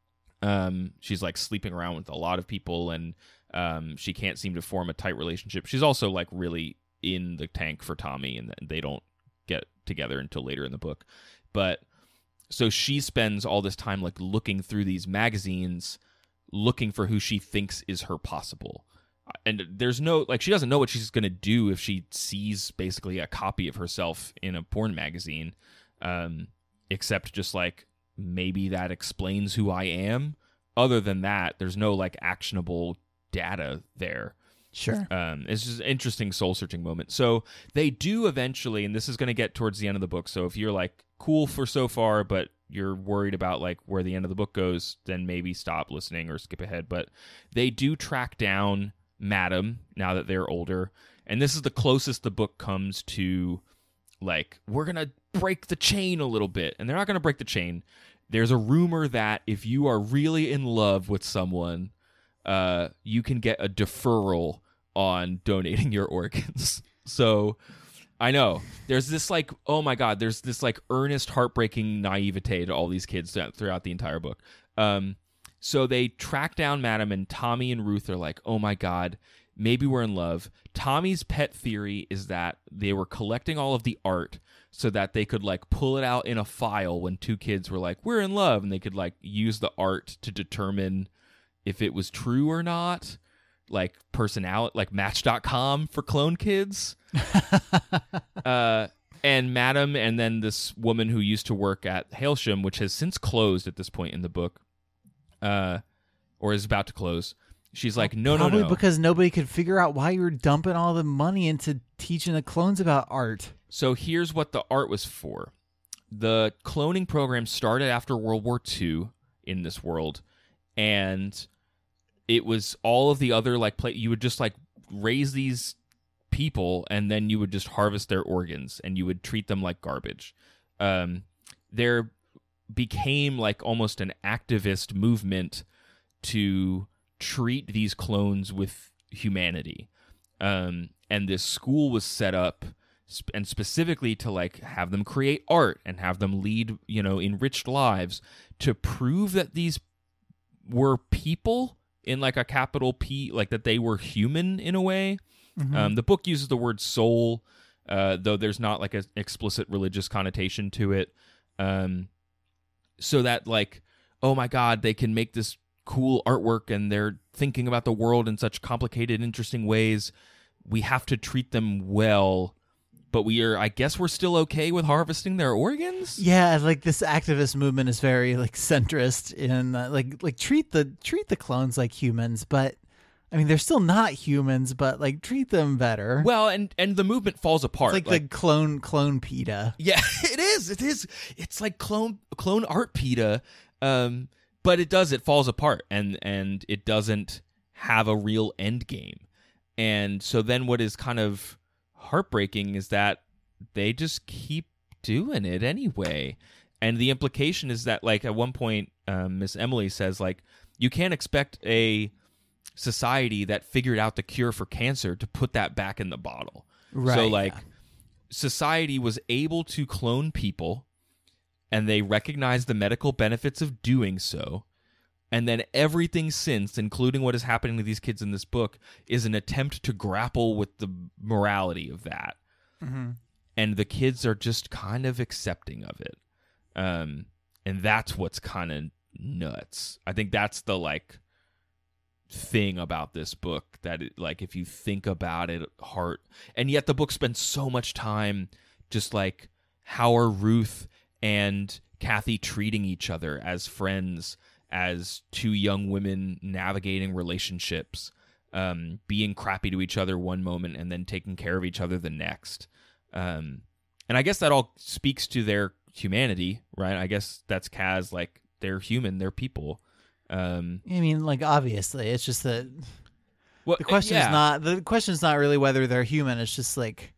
[SPEAKER 3] Um, she's like sleeping around with a lot of people, and um, she can't seem to form a tight relationship. She's also like really in the tank for Tommy, and they don't get together until later in the book. But so she spends all this time like looking through these magazines, looking for who she thinks is her possible. And there's no, like, she doesn't know what she's going to do if she sees basically a copy of herself in a porn magazine, um, except just like, maybe that explains who I am. Other than that, there's no like actionable data there.
[SPEAKER 4] Sure.
[SPEAKER 3] Um, it's just an interesting soul-searching moment. So they do eventually, and this is going to get towards the end of the book, so if you're like, cool for so far, but you're worried about like where the end of the book goes, then maybe stop listening or skip ahead. But they do track down Madam now that they're older, and this is the closest the book comes to like, we're going to break the chain a little bit. And they're not going to break the chain. There's a rumor that if you are really in love with someone, uh, you can get a deferral on donating your organs. So I know there's this like, oh my God, there's this like earnest, heartbreaking naivete to all these kids throughout the entire book. Um, so they track down Madam, and Tommy and Ruth are like, oh my God, maybe we're in love. Tommy's pet theory is that they were collecting all of the art so that they could like pull it out in a file when two kids were like, we're in love, and they could like use the art to determine if it was true or not. Like personality, like Match dot com for clone kids. uh, and Madam, and then this woman who used to work at Hailsham, which has since closed at this point in the book, uh, or is about to close. She's like, no,
[SPEAKER 4] Probably
[SPEAKER 3] no, no.
[SPEAKER 4] because nobody could figure out why you were dumping all the money into teaching the clones about art.
[SPEAKER 3] So here's what the art was for. The cloning program started after World War Two in this world, and it was all of the other, like, play, you would just, like, raise these people, and then you would just harvest their organs, and you would treat them like garbage. Um, they're became like almost an activist movement to treat these clones with humanity. Um, and this school was set up sp- and specifically to like have them create art and have them lead, you know, enriched lives to prove that these were people in like a capital P, like that they were human in a way. Mm-hmm. Um, the book uses the word soul, uh, though there's not like an explicit religious connotation to it. Um, so that like, oh my God, they can make this cool artwork and they're thinking about the world in such complicated, interesting ways. We have to treat them well, but we are, I guess we're still okay with harvesting their organs.
[SPEAKER 4] Yeah, like this activist movement is very like centrist in uh, like like treat the treat the clones like humans, but I mean they're still not humans, but like treat them better.
[SPEAKER 3] Well, and and the movement falls apart.
[SPEAKER 4] It's like,
[SPEAKER 3] like
[SPEAKER 4] the clone clone PETA.
[SPEAKER 3] Yeah, it is. It is. It's like clone clone art PETA. Um, but it does. It falls apart, and and it doesn't have a real end game. And so then, what is kind of heartbreaking is that they just keep doing it anyway. And the implication is that, like, at one point, um, Miss Emily says, like, you can't expect a society that figured out the cure for cancer to put that back in the bottle.
[SPEAKER 4] Right.
[SPEAKER 3] So, like,
[SPEAKER 4] yeah.
[SPEAKER 3] society was able to clone people, and they recognized the medical benefits of doing so. And then everything since, including what is happening to these kids in this book, is an attempt to grapple with the morality of that.
[SPEAKER 4] Mm-hmm.
[SPEAKER 3] And the kids are just kind of accepting of it. Um, and that's what's kind of nuts. I think that's the, like, thing about this book that, it, like, if you think about it, heart. And yet the book spends so much time just, like, how are Ruth and Kathy treating each other as friends, as two young women navigating relationships, um, being crappy to each other one moment and then taking care of each other the next. Um, and I guess that all speaks to their humanity, right? I guess that's Kaz, like, they're human, they're people. Um,
[SPEAKER 4] I mean, like, obviously, it's just that
[SPEAKER 3] well,
[SPEAKER 4] the question
[SPEAKER 3] yeah.
[SPEAKER 4] is not the question is not really whether they're human. It's just like,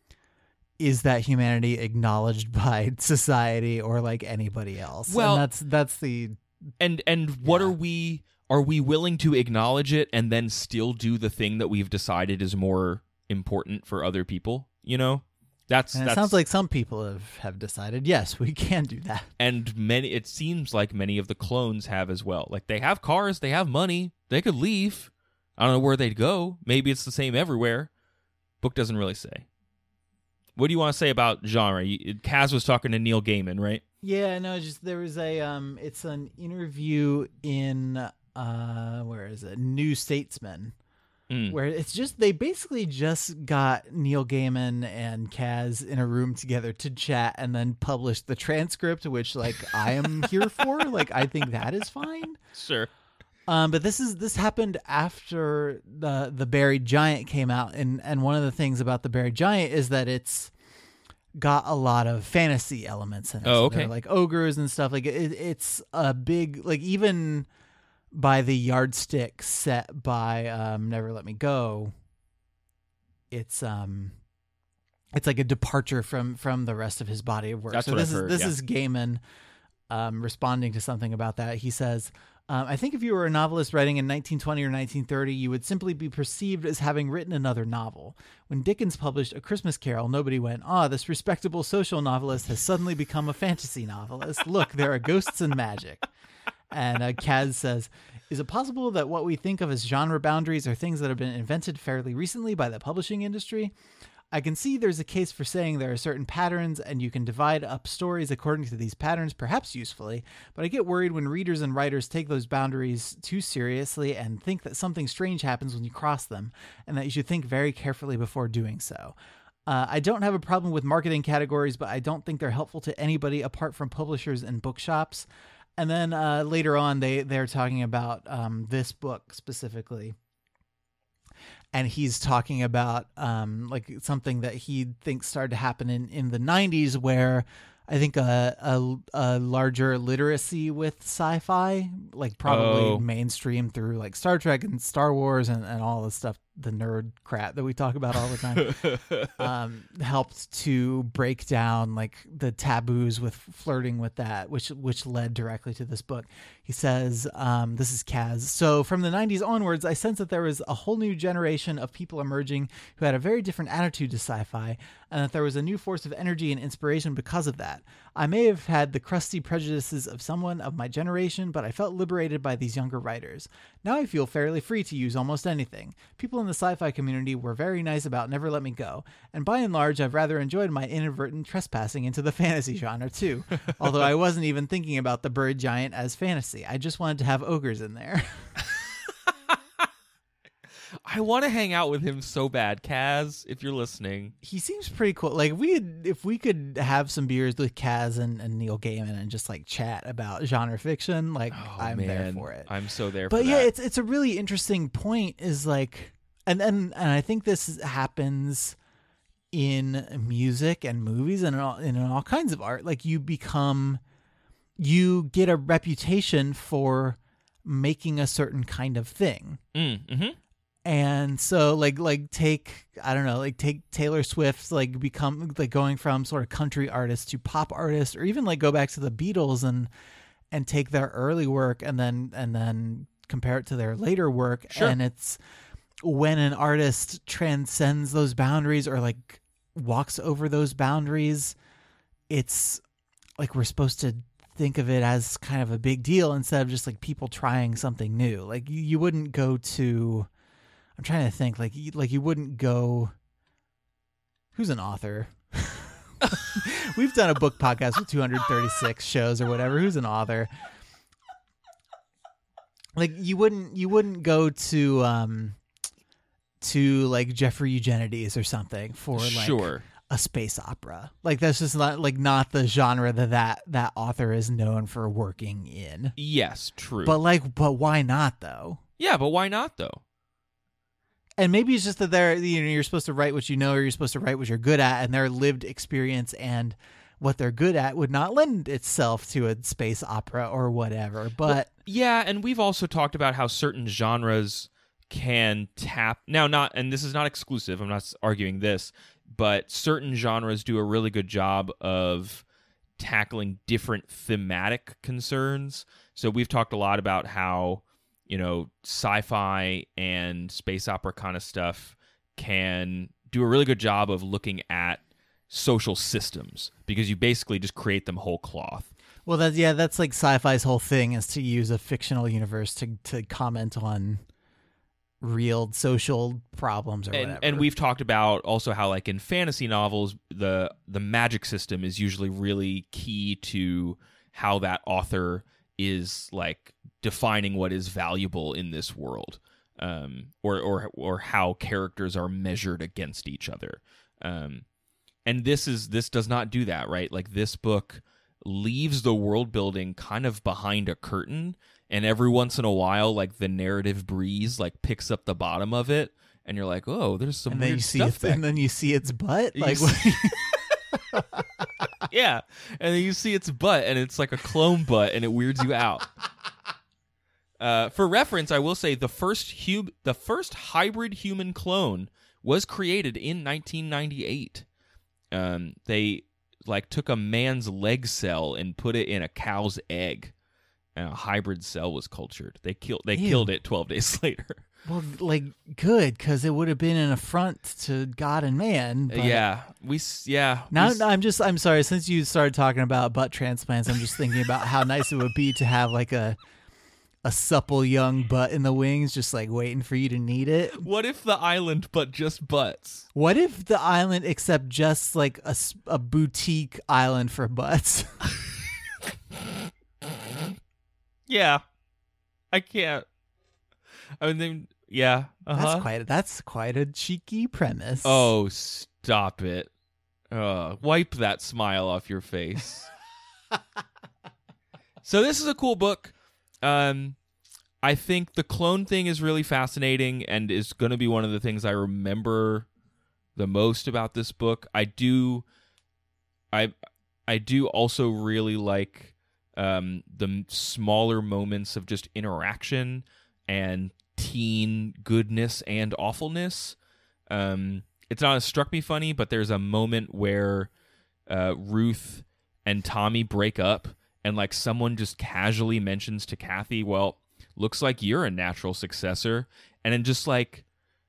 [SPEAKER 4] is that humanity acknowledged by society or like anybody else?
[SPEAKER 3] Well,
[SPEAKER 4] and that's that's the
[SPEAKER 3] And and what
[SPEAKER 4] Yeah.
[SPEAKER 3] are we are we willing to acknowledge it and then still do the thing that we've decided is more important for other people? You know, that's
[SPEAKER 4] and it
[SPEAKER 3] that's,
[SPEAKER 4] sounds like some people have, have decided yes, we can do that.
[SPEAKER 3] and many. It seems like many of the clones have as well. Like they have cars, they have money, they could leave. I don't know where they'd go. Maybe it's the same everywhere. Book doesn't really say. What do you want to say about genre? You- Kaz was talking to Neil Gaiman, right?
[SPEAKER 4] Yeah, no, just there was a um it's an interview in uh where is it? New Statesman.
[SPEAKER 3] Mm.
[SPEAKER 4] Where it's just they basically just got Neil Gaiman and Kaz in a room together to chat and then published the transcript, which like I am here for. Like I think that is fine.
[SPEAKER 3] Sure.
[SPEAKER 4] Um, but this is this happened after the the Buried Giant came out, and and one of the things about the Buried Giant is that it's got a lot of fantasy elements in it.
[SPEAKER 3] Oh,
[SPEAKER 4] So
[SPEAKER 3] okay.
[SPEAKER 4] they're like ogres and stuff. Like it, it's a big like even by the yardstick set by um, Never Let Me Go. It's um, it's like a departure from from the rest of his body of work.
[SPEAKER 3] That's
[SPEAKER 4] so
[SPEAKER 3] what
[SPEAKER 4] this
[SPEAKER 3] I've
[SPEAKER 4] is
[SPEAKER 3] heard,
[SPEAKER 4] this
[SPEAKER 3] yeah.
[SPEAKER 4] is Gaiman um, responding to something about that. He says. Um, I think if you were a novelist writing in nineteen twenty or nineteen thirty, you would simply be perceived as having written another novel. When Dickens published A Christmas Carol, nobody went, ah, this respectable social novelist has suddenly become a fantasy novelist. Look, there are ghosts and magic. And uh, Kaz says, is it possible that what we think of as genre boundaries are things that have been invented fairly recently by the publishing industry? I can see there's a case for saying there are certain patterns and you can divide up stories according to these patterns, perhaps usefully, but I get worried when readers and writers take those boundaries too seriously and think that something strange happens when you cross them, and that you should think very carefully before doing so. Uh, I don't have a problem with marketing categories, but I don't think they're helpful to anybody apart from publishers and bookshops. And then uh, later on, they, they're talking about um, this book specifically. And he's talking about um, like something that he thinks started to happen in, in the nineties, where I think a, a a larger literacy with sci-fi, like probably
[SPEAKER 3] Oh.
[SPEAKER 4] mainstream through like Star Trek and Star Wars and, and all the stuff the nerd crap that we talk about all the time, um, helped to break down like the taboos with flirting with that, which which led directly to this book. He says, um, this is Kaz. So from the nineties onwards, I sense that there was a whole new generation of people emerging who had a very different attitude to sci-fi, and that there was a new force of energy and inspiration because of that. I may have had the crusty prejudices of someone of my generation, but I felt liberated by these younger writers. Now I feel fairly free to use almost anything. People in the sci-fi community were very nice about Never Let Me Go, and by and large I've rather enjoyed my inadvertent trespassing into the fantasy genre too, although I wasn't even thinking about the bird giant as fantasy. I just wanted to have ogres in there.
[SPEAKER 3] I want to hang out with him so bad, Kaz, if you're listening.
[SPEAKER 4] He seems pretty cool. Like we, had, if we could have some beers with Kaz and, and Neil Gaiman and just like chat about genre fiction, like
[SPEAKER 3] Oh,
[SPEAKER 4] I'm
[SPEAKER 3] man.
[SPEAKER 4] there for it.
[SPEAKER 3] I'm so there
[SPEAKER 4] But
[SPEAKER 3] for
[SPEAKER 4] yeah,
[SPEAKER 3] that.
[SPEAKER 4] it's it's a really interesting point. Is like, and and and I think this happens in music and movies and in all, and in all kinds of art. Like you become, you get a reputation for making a certain kind of thing.
[SPEAKER 3] Mm, mm-hmm.
[SPEAKER 4] And so like like take I don't know like take Taylor Swift's like become like going from sort of country artist to pop artist, or even like go back to the Beatles and and take their early work and then and then compare it to their later work.
[SPEAKER 3] Sure.
[SPEAKER 4] And it's when an artist transcends those boundaries or like walks over those boundaries, it's like we're supposed to think of it as kind of a big deal instead of just like people trying something new. Like you, you wouldn't go to I'm trying to think like you, like you wouldn't go. Who's an author? We've done a book podcast with two hundred thirty-six shows or whatever. Who's an author? Like you wouldn't you wouldn't go to um to like Jeffrey Eugenides or something for like
[SPEAKER 3] Sure.
[SPEAKER 4] a space opera. Like that's just not like not the genre that that, that author is known for working in.
[SPEAKER 3] Yes, true.
[SPEAKER 4] But like but why not though?
[SPEAKER 3] yeah, but why not, though?
[SPEAKER 4] And maybe it's just that they're, you know, you're supposed to write what you know, or you're supposed to write what you're good at, and their lived experience and what they're good at would not lend itself to a space opera or whatever. But
[SPEAKER 3] Well, yeah, and we've also talked about how certain genres can tap now not and this is not exclusive, I'm not arguing this, but certain genres do a really good job of tackling different thematic concerns. So we've talked a lot about how, you know, sci-fi and space opera kind of stuff can do a really good job of looking at social systems because you basically just create them whole cloth.
[SPEAKER 4] well, that's yeah, that's like sci-fi's whole thing is to use a fictional universe to to comment on real social problems or
[SPEAKER 3] And,
[SPEAKER 4] whatever.
[SPEAKER 3] and we've talked about also how, like in fantasy novels, the the magic system is usually really key to how that author is like defining what is valuable in this world, um, or or or how characters are measured against each other. Um, and this is this does not do that, right? Like this book leaves the world building kind of behind a curtain, and every once in a while, like the narrative breeze like picks up the bottom of it, and you're like, oh, there's some
[SPEAKER 4] and
[SPEAKER 3] weird
[SPEAKER 4] then you see
[SPEAKER 3] stuff
[SPEAKER 4] its,
[SPEAKER 3] back.
[SPEAKER 4] and then you see its butt.
[SPEAKER 3] You
[SPEAKER 4] Like
[SPEAKER 3] see- Yeah, and then you see its butt, and it's like a clone butt, and it weirds you out. Uh, for reference, I will say the first hum- the first hybrid human clone was created in nineteen ninety-eight. Um, they like took a man's leg cell and put it in a cow's egg, and a hybrid cell was cultured. They killed they
[SPEAKER 4] Ew.
[SPEAKER 3] killed it twelve days later.
[SPEAKER 4] well, like good because it would have been an affront to God and man. But
[SPEAKER 3] yeah, we s- yeah. we
[SPEAKER 4] Now
[SPEAKER 3] s-
[SPEAKER 4] I'm just I'm sorry. Since you started talking about butt transplants, I'm just thinking about how nice it would be to have like a a supple young butt in the wings, just like waiting for you to need it.
[SPEAKER 3] What if the island, but just butts?
[SPEAKER 4] What if the island, except just like a, s- a boutique island for butts?
[SPEAKER 3] Yeah, I can't. I mean, yeah. Uh-huh.
[SPEAKER 4] That's quite a, that's quite a cheeky premise.
[SPEAKER 3] Oh, stop it! Uh, wipe that smile off your face. So this is a cool book. Um, I think the clone thing is really fascinating and is going to be one of the things I remember the most about this book. I do, I, I do also really like um, the smaller moments of just interaction and teen goodness and awfulness. Um, it's not a struck me funny, but there's a moment where uh, Ruth and Tommy break up, and like someone just casually mentions to Kathy, well, looks like you're a natural successor, and then just like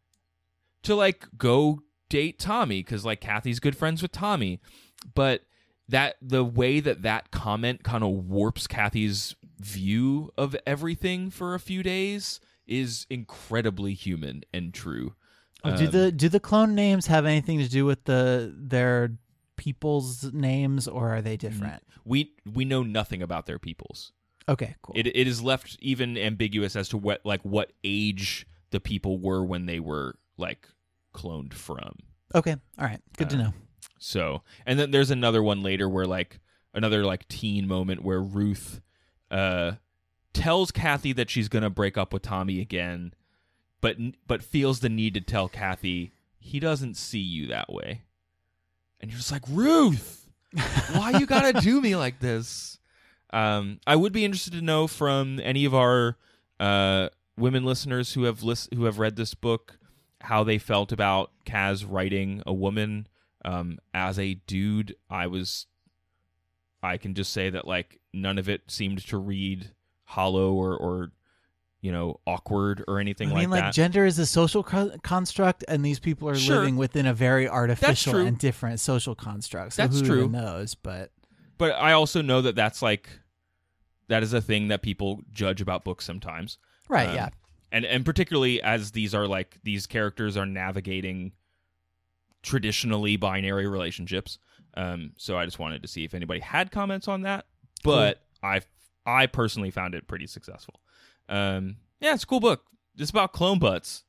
[SPEAKER 3] to like go date Tommy because like Kathy's good friends with Tommy. But that the way that that comment kind of warps Kathy's view of everything for a few days is incredibly human and true.
[SPEAKER 4] Oh, do
[SPEAKER 3] Um,
[SPEAKER 4] the do the clone names have anything to do with the their people's names, or are they different?
[SPEAKER 3] we we know nothing about their peoples.
[SPEAKER 4] Okay, cool.
[SPEAKER 3] It it is left even ambiguous as to what like what age the people were when they were like cloned from.
[SPEAKER 4] Okay, all right, good to
[SPEAKER 3] Uh,
[SPEAKER 4] know.
[SPEAKER 3] So, and then there's another one later where like another like teen moment where Ruth uh tells Kathy that she's going to break up with Tommy again, but but feels the need to tell Kathy he doesn't see you that way. And you're just like, "Ruth, why you got to do me like this?" Um I would be interested to know from any of our uh women listeners who have lis- who have read this book how they felt about Kaz writing a woman. Um, as a dude, I was, I can just say that like none of it seemed to read hollow or, or you know, awkward or anything
[SPEAKER 4] I mean,
[SPEAKER 3] like
[SPEAKER 4] like
[SPEAKER 3] that.
[SPEAKER 4] gender is a social co- construct, and these people are
[SPEAKER 3] Sure.
[SPEAKER 4] living within a very artificial
[SPEAKER 3] true.
[SPEAKER 4] and different social construct. So
[SPEAKER 3] That's
[SPEAKER 4] who
[SPEAKER 3] true.
[SPEAKER 4] even knows? But
[SPEAKER 3] But I also know that that's like, that is a thing that people judge about books sometimes.
[SPEAKER 4] right,
[SPEAKER 3] Um,
[SPEAKER 4] yeah.
[SPEAKER 3] And, and particularly as these are like, these characters are navigating traditionally binary relationships. Um, so I just wanted to see if anybody had comments on that, but I I personally found it pretty successful. Um, yeah, it's a cool book. It's about clone butts,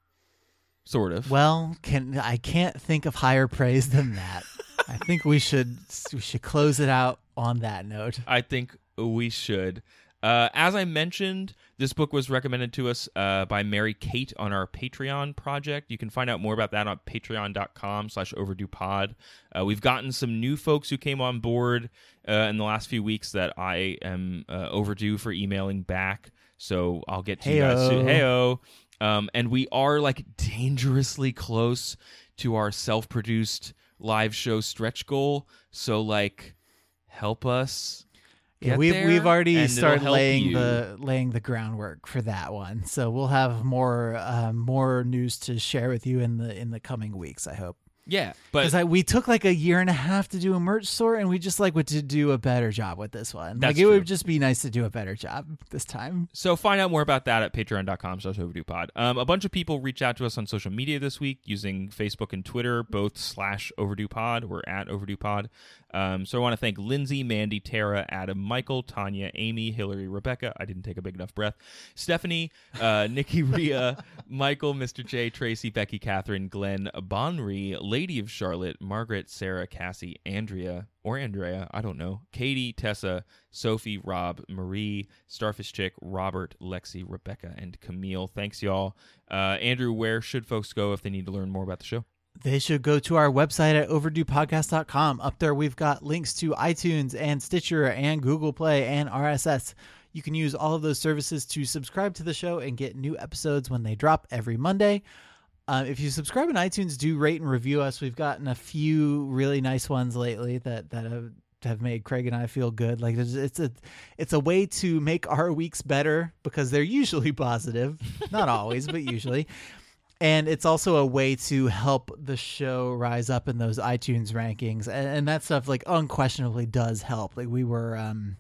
[SPEAKER 3] sort of.
[SPEAKER 4] Well, can I can't think of higher praise than that. I think we should we should close it out on that note.
[SPEAKER 3] I think we should. Uh, as I mentioned, this book was recommended to us uh, by Mary Kate on our Patreon project. You can find out more about that on patreon.com slash overdue pod. Uh, we've gotten some new folks who came on board uh, in the last few weeks that I am uh, overdue for emailing back. So I'll get to you guys
[SPEAKER 4] Heyo.
[SPEAKER 3] soon. Heyo. Um, and we are like dangerously close to our self-produced live show stretch goal. So like, help us.
[SPEAKER 4] Yeah,
[SPEAKER 3] Get
[SPEAKER 4] we've
[SPEAKER 3] there,
[SPEAKER 4] we've already
[SPEAKER 3] and it'll
[SPEAKER 4] started
[SPEAKER 3] help
[SPEAKER 4] laying
[SPEAKER 3] you.
[SPEAKER 4] the laying the groundwork for that one. So we'll have more uh, more news to share with you in the in the coming weeks, I hope.
[SPEAKER 3] Yeah, but
[SPEAKER 4] Because we took like a year and a half to do a merch store, and we just like would to do a better job with this one.
[SPEAKER 3] That's
[SPEAKER 4] like it
[SPEAKER 3] true.
[SPEAKER 4] would just be nice to do a better job this time.
[SPEAKER 3] so find out more about that at patreon.com slash overdue pod. Um, a bunch of people reached out to us on social media this week using Facebook and Twitter, both slash overdue pod. We're at overdue pod. Um, so I want to thank Lindsay, Mandy, Tara, Adam, Michael, Tanya, Amy, Hillary, Rebecca. I didn't take a big enough breath. Stephanie, uh, Nikki, Rhea, Michael, Mister J, Tracy, Becky, Catherine, Glenn, Bonry, Lady of Charlotte, Margaret, Sarah, Cassie, Andrea, or Andrea, I don't know, Katie, Tessa, Sophie, Rob, Marie, Starfish Chick, Robert, Lexi, Rebecca, and Camille. Thanks, y'all. Uh, Andrew, where should folks go if they need to learn more about the show?
[SPEAKER 4] They should go to our website at overdue podcast dot com. Up there, we've got links to iTunes and Stitcher and Google Play and R S S. You can use all of those services to subscribe to the show and get new episodes when they drop every Monday. Uh, if you subscribe in iTunes, do rate and review us. We've gotten a few really nice ones lately that that have, have made Craig and I feel good. Like it's, it's a it's a way to make our weeks better because they're usually positive, not always, but usually. And it's also a way to help the show rise up in those iTunes rankings. And, and that stuff, like, unquestionably does help. Like, we were um,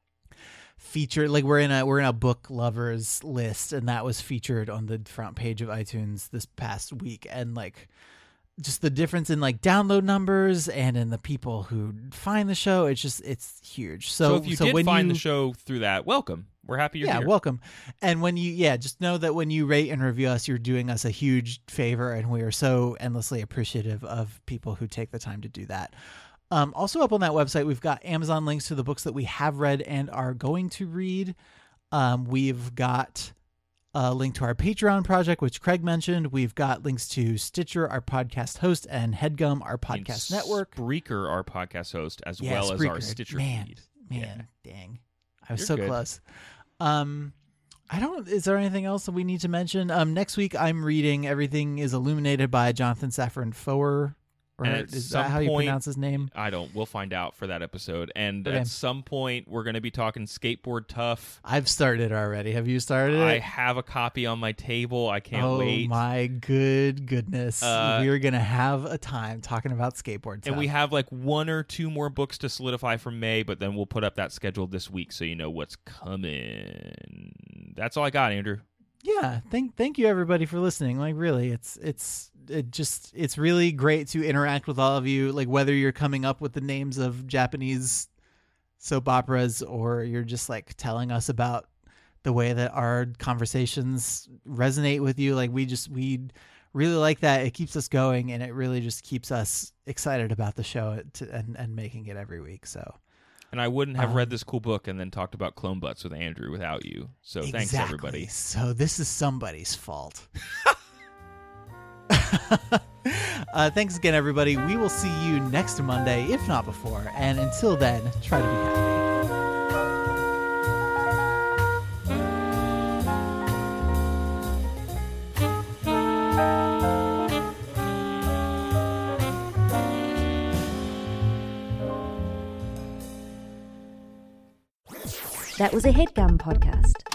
[SPEAKER 4] featured, like, we're in a we're in a book lovers list, and that was featured on the front page of iTunes this past week. And, like, just the difference in, like, download numbers and in the people who find the show, it's just, it's huge. So,
[SPEAKER 3] So, if you
[SPEAKER 4] so
[SPEAKER 3] did
[SPEAKER 4] when
[SPEAKER 3] find
[SPEAKER 4] you,
[SPEAKER 3] the show through that, welcome. We're happy you're
[SPEAKER 4] yeah,
[SPEAKER 3] here.
[SPEAKER 4] welcome. And when you, yeah, just know that when you rate and review us, you're doing us a huge favor, and we are so endlessly appreciative of people who take the time to do that. Um, also up on that website, we've got Amazon links to the books that we have read and are going to read. Um, we've got a link to our Patreon project, which Craig mentioned. We've got links to Stitcher, our podcast host, and HeadGum, our podcast
[SPEAKER 3] And
[SPEAKER 4] network.
[SPEAKER 3] Spreaker, our podcast host, as
[SPEAKER 4] Yeah,
[SPEAKER 3] well as our
[SPEAKER 4] Spreaker.
[SPEAKER 3] Stitcher
[SPEAKER 4] Man,
[SPEAKER 3] feed.
[SPEAKER 4] man, dang. I was
[SPEAKER 3] You're
[SPEAKER 4] so
[SPEAKER 3] good.
[SPEAKER 4] close. Um, I don't. Is there anything else that we need to mention? Um, next week I'm reading Everything Is Illuminated by Jonathan Safran Foer. Or
[SPEAKER 3] And at
[SPEAKER 4] is
[SPEAKER 3] some
[SPEAKER 4] that how you
[SPEAKER 3] point-
[SPEAKER 4] pronounce his name?
[SPEAKER 3] I don't. We'll find out for that episode. And
[SPEAKER 4] Okay.
[SPEAKER 3] at some point, we're going to be talking Skateboard Tough.
[SPEAKER 4] I've started already. Have you started it?
[SPEAKER 3] I have a copy on my table. I can't
[SPEAKER 4] oh
[SPEAKER 3] wait.
[SPEAKER 4] my good goodness.
[SPEAKER 3] Uh,
[SPEAKER 4] We're going to have a time talking about skateboard
[SPEAKER 3] And we
[SPEAKER 4] stuff.
[SPEAKER 3] have like one or two more books to solidify for May, but then we'll put up that schedule this week so you know what's coming. That's all I got, Andrew.
[SPEAKER 4] Yeah, thank thank you everybody for listening. Like really, it's it's it just it's really great to interact with all of you. Like whether you're coming up with the names of Japanese soap operas or you're just like telling us about the way that our conversations resonate with you. Like we just we really like that. It keeps us going and it really just keeps us excited about the show to, and and making it every week. So
[SPEAKER 3] And I wouldn't have
[SPEAKER 4] Um,
[SPEAKER 3] read this cool book and then talked about clone butts with Andrew without you. So thanks,
[SPEAKER 4] Exactly.
[SPEAKER 3] everybody.
[SPEAKER 4] So this is somebody's fault. uh, thanks again, everybody. We will see you next Monday, if not before. And until then, try to be happy.
[SPEAKER 1] That was a HeadGum podcast.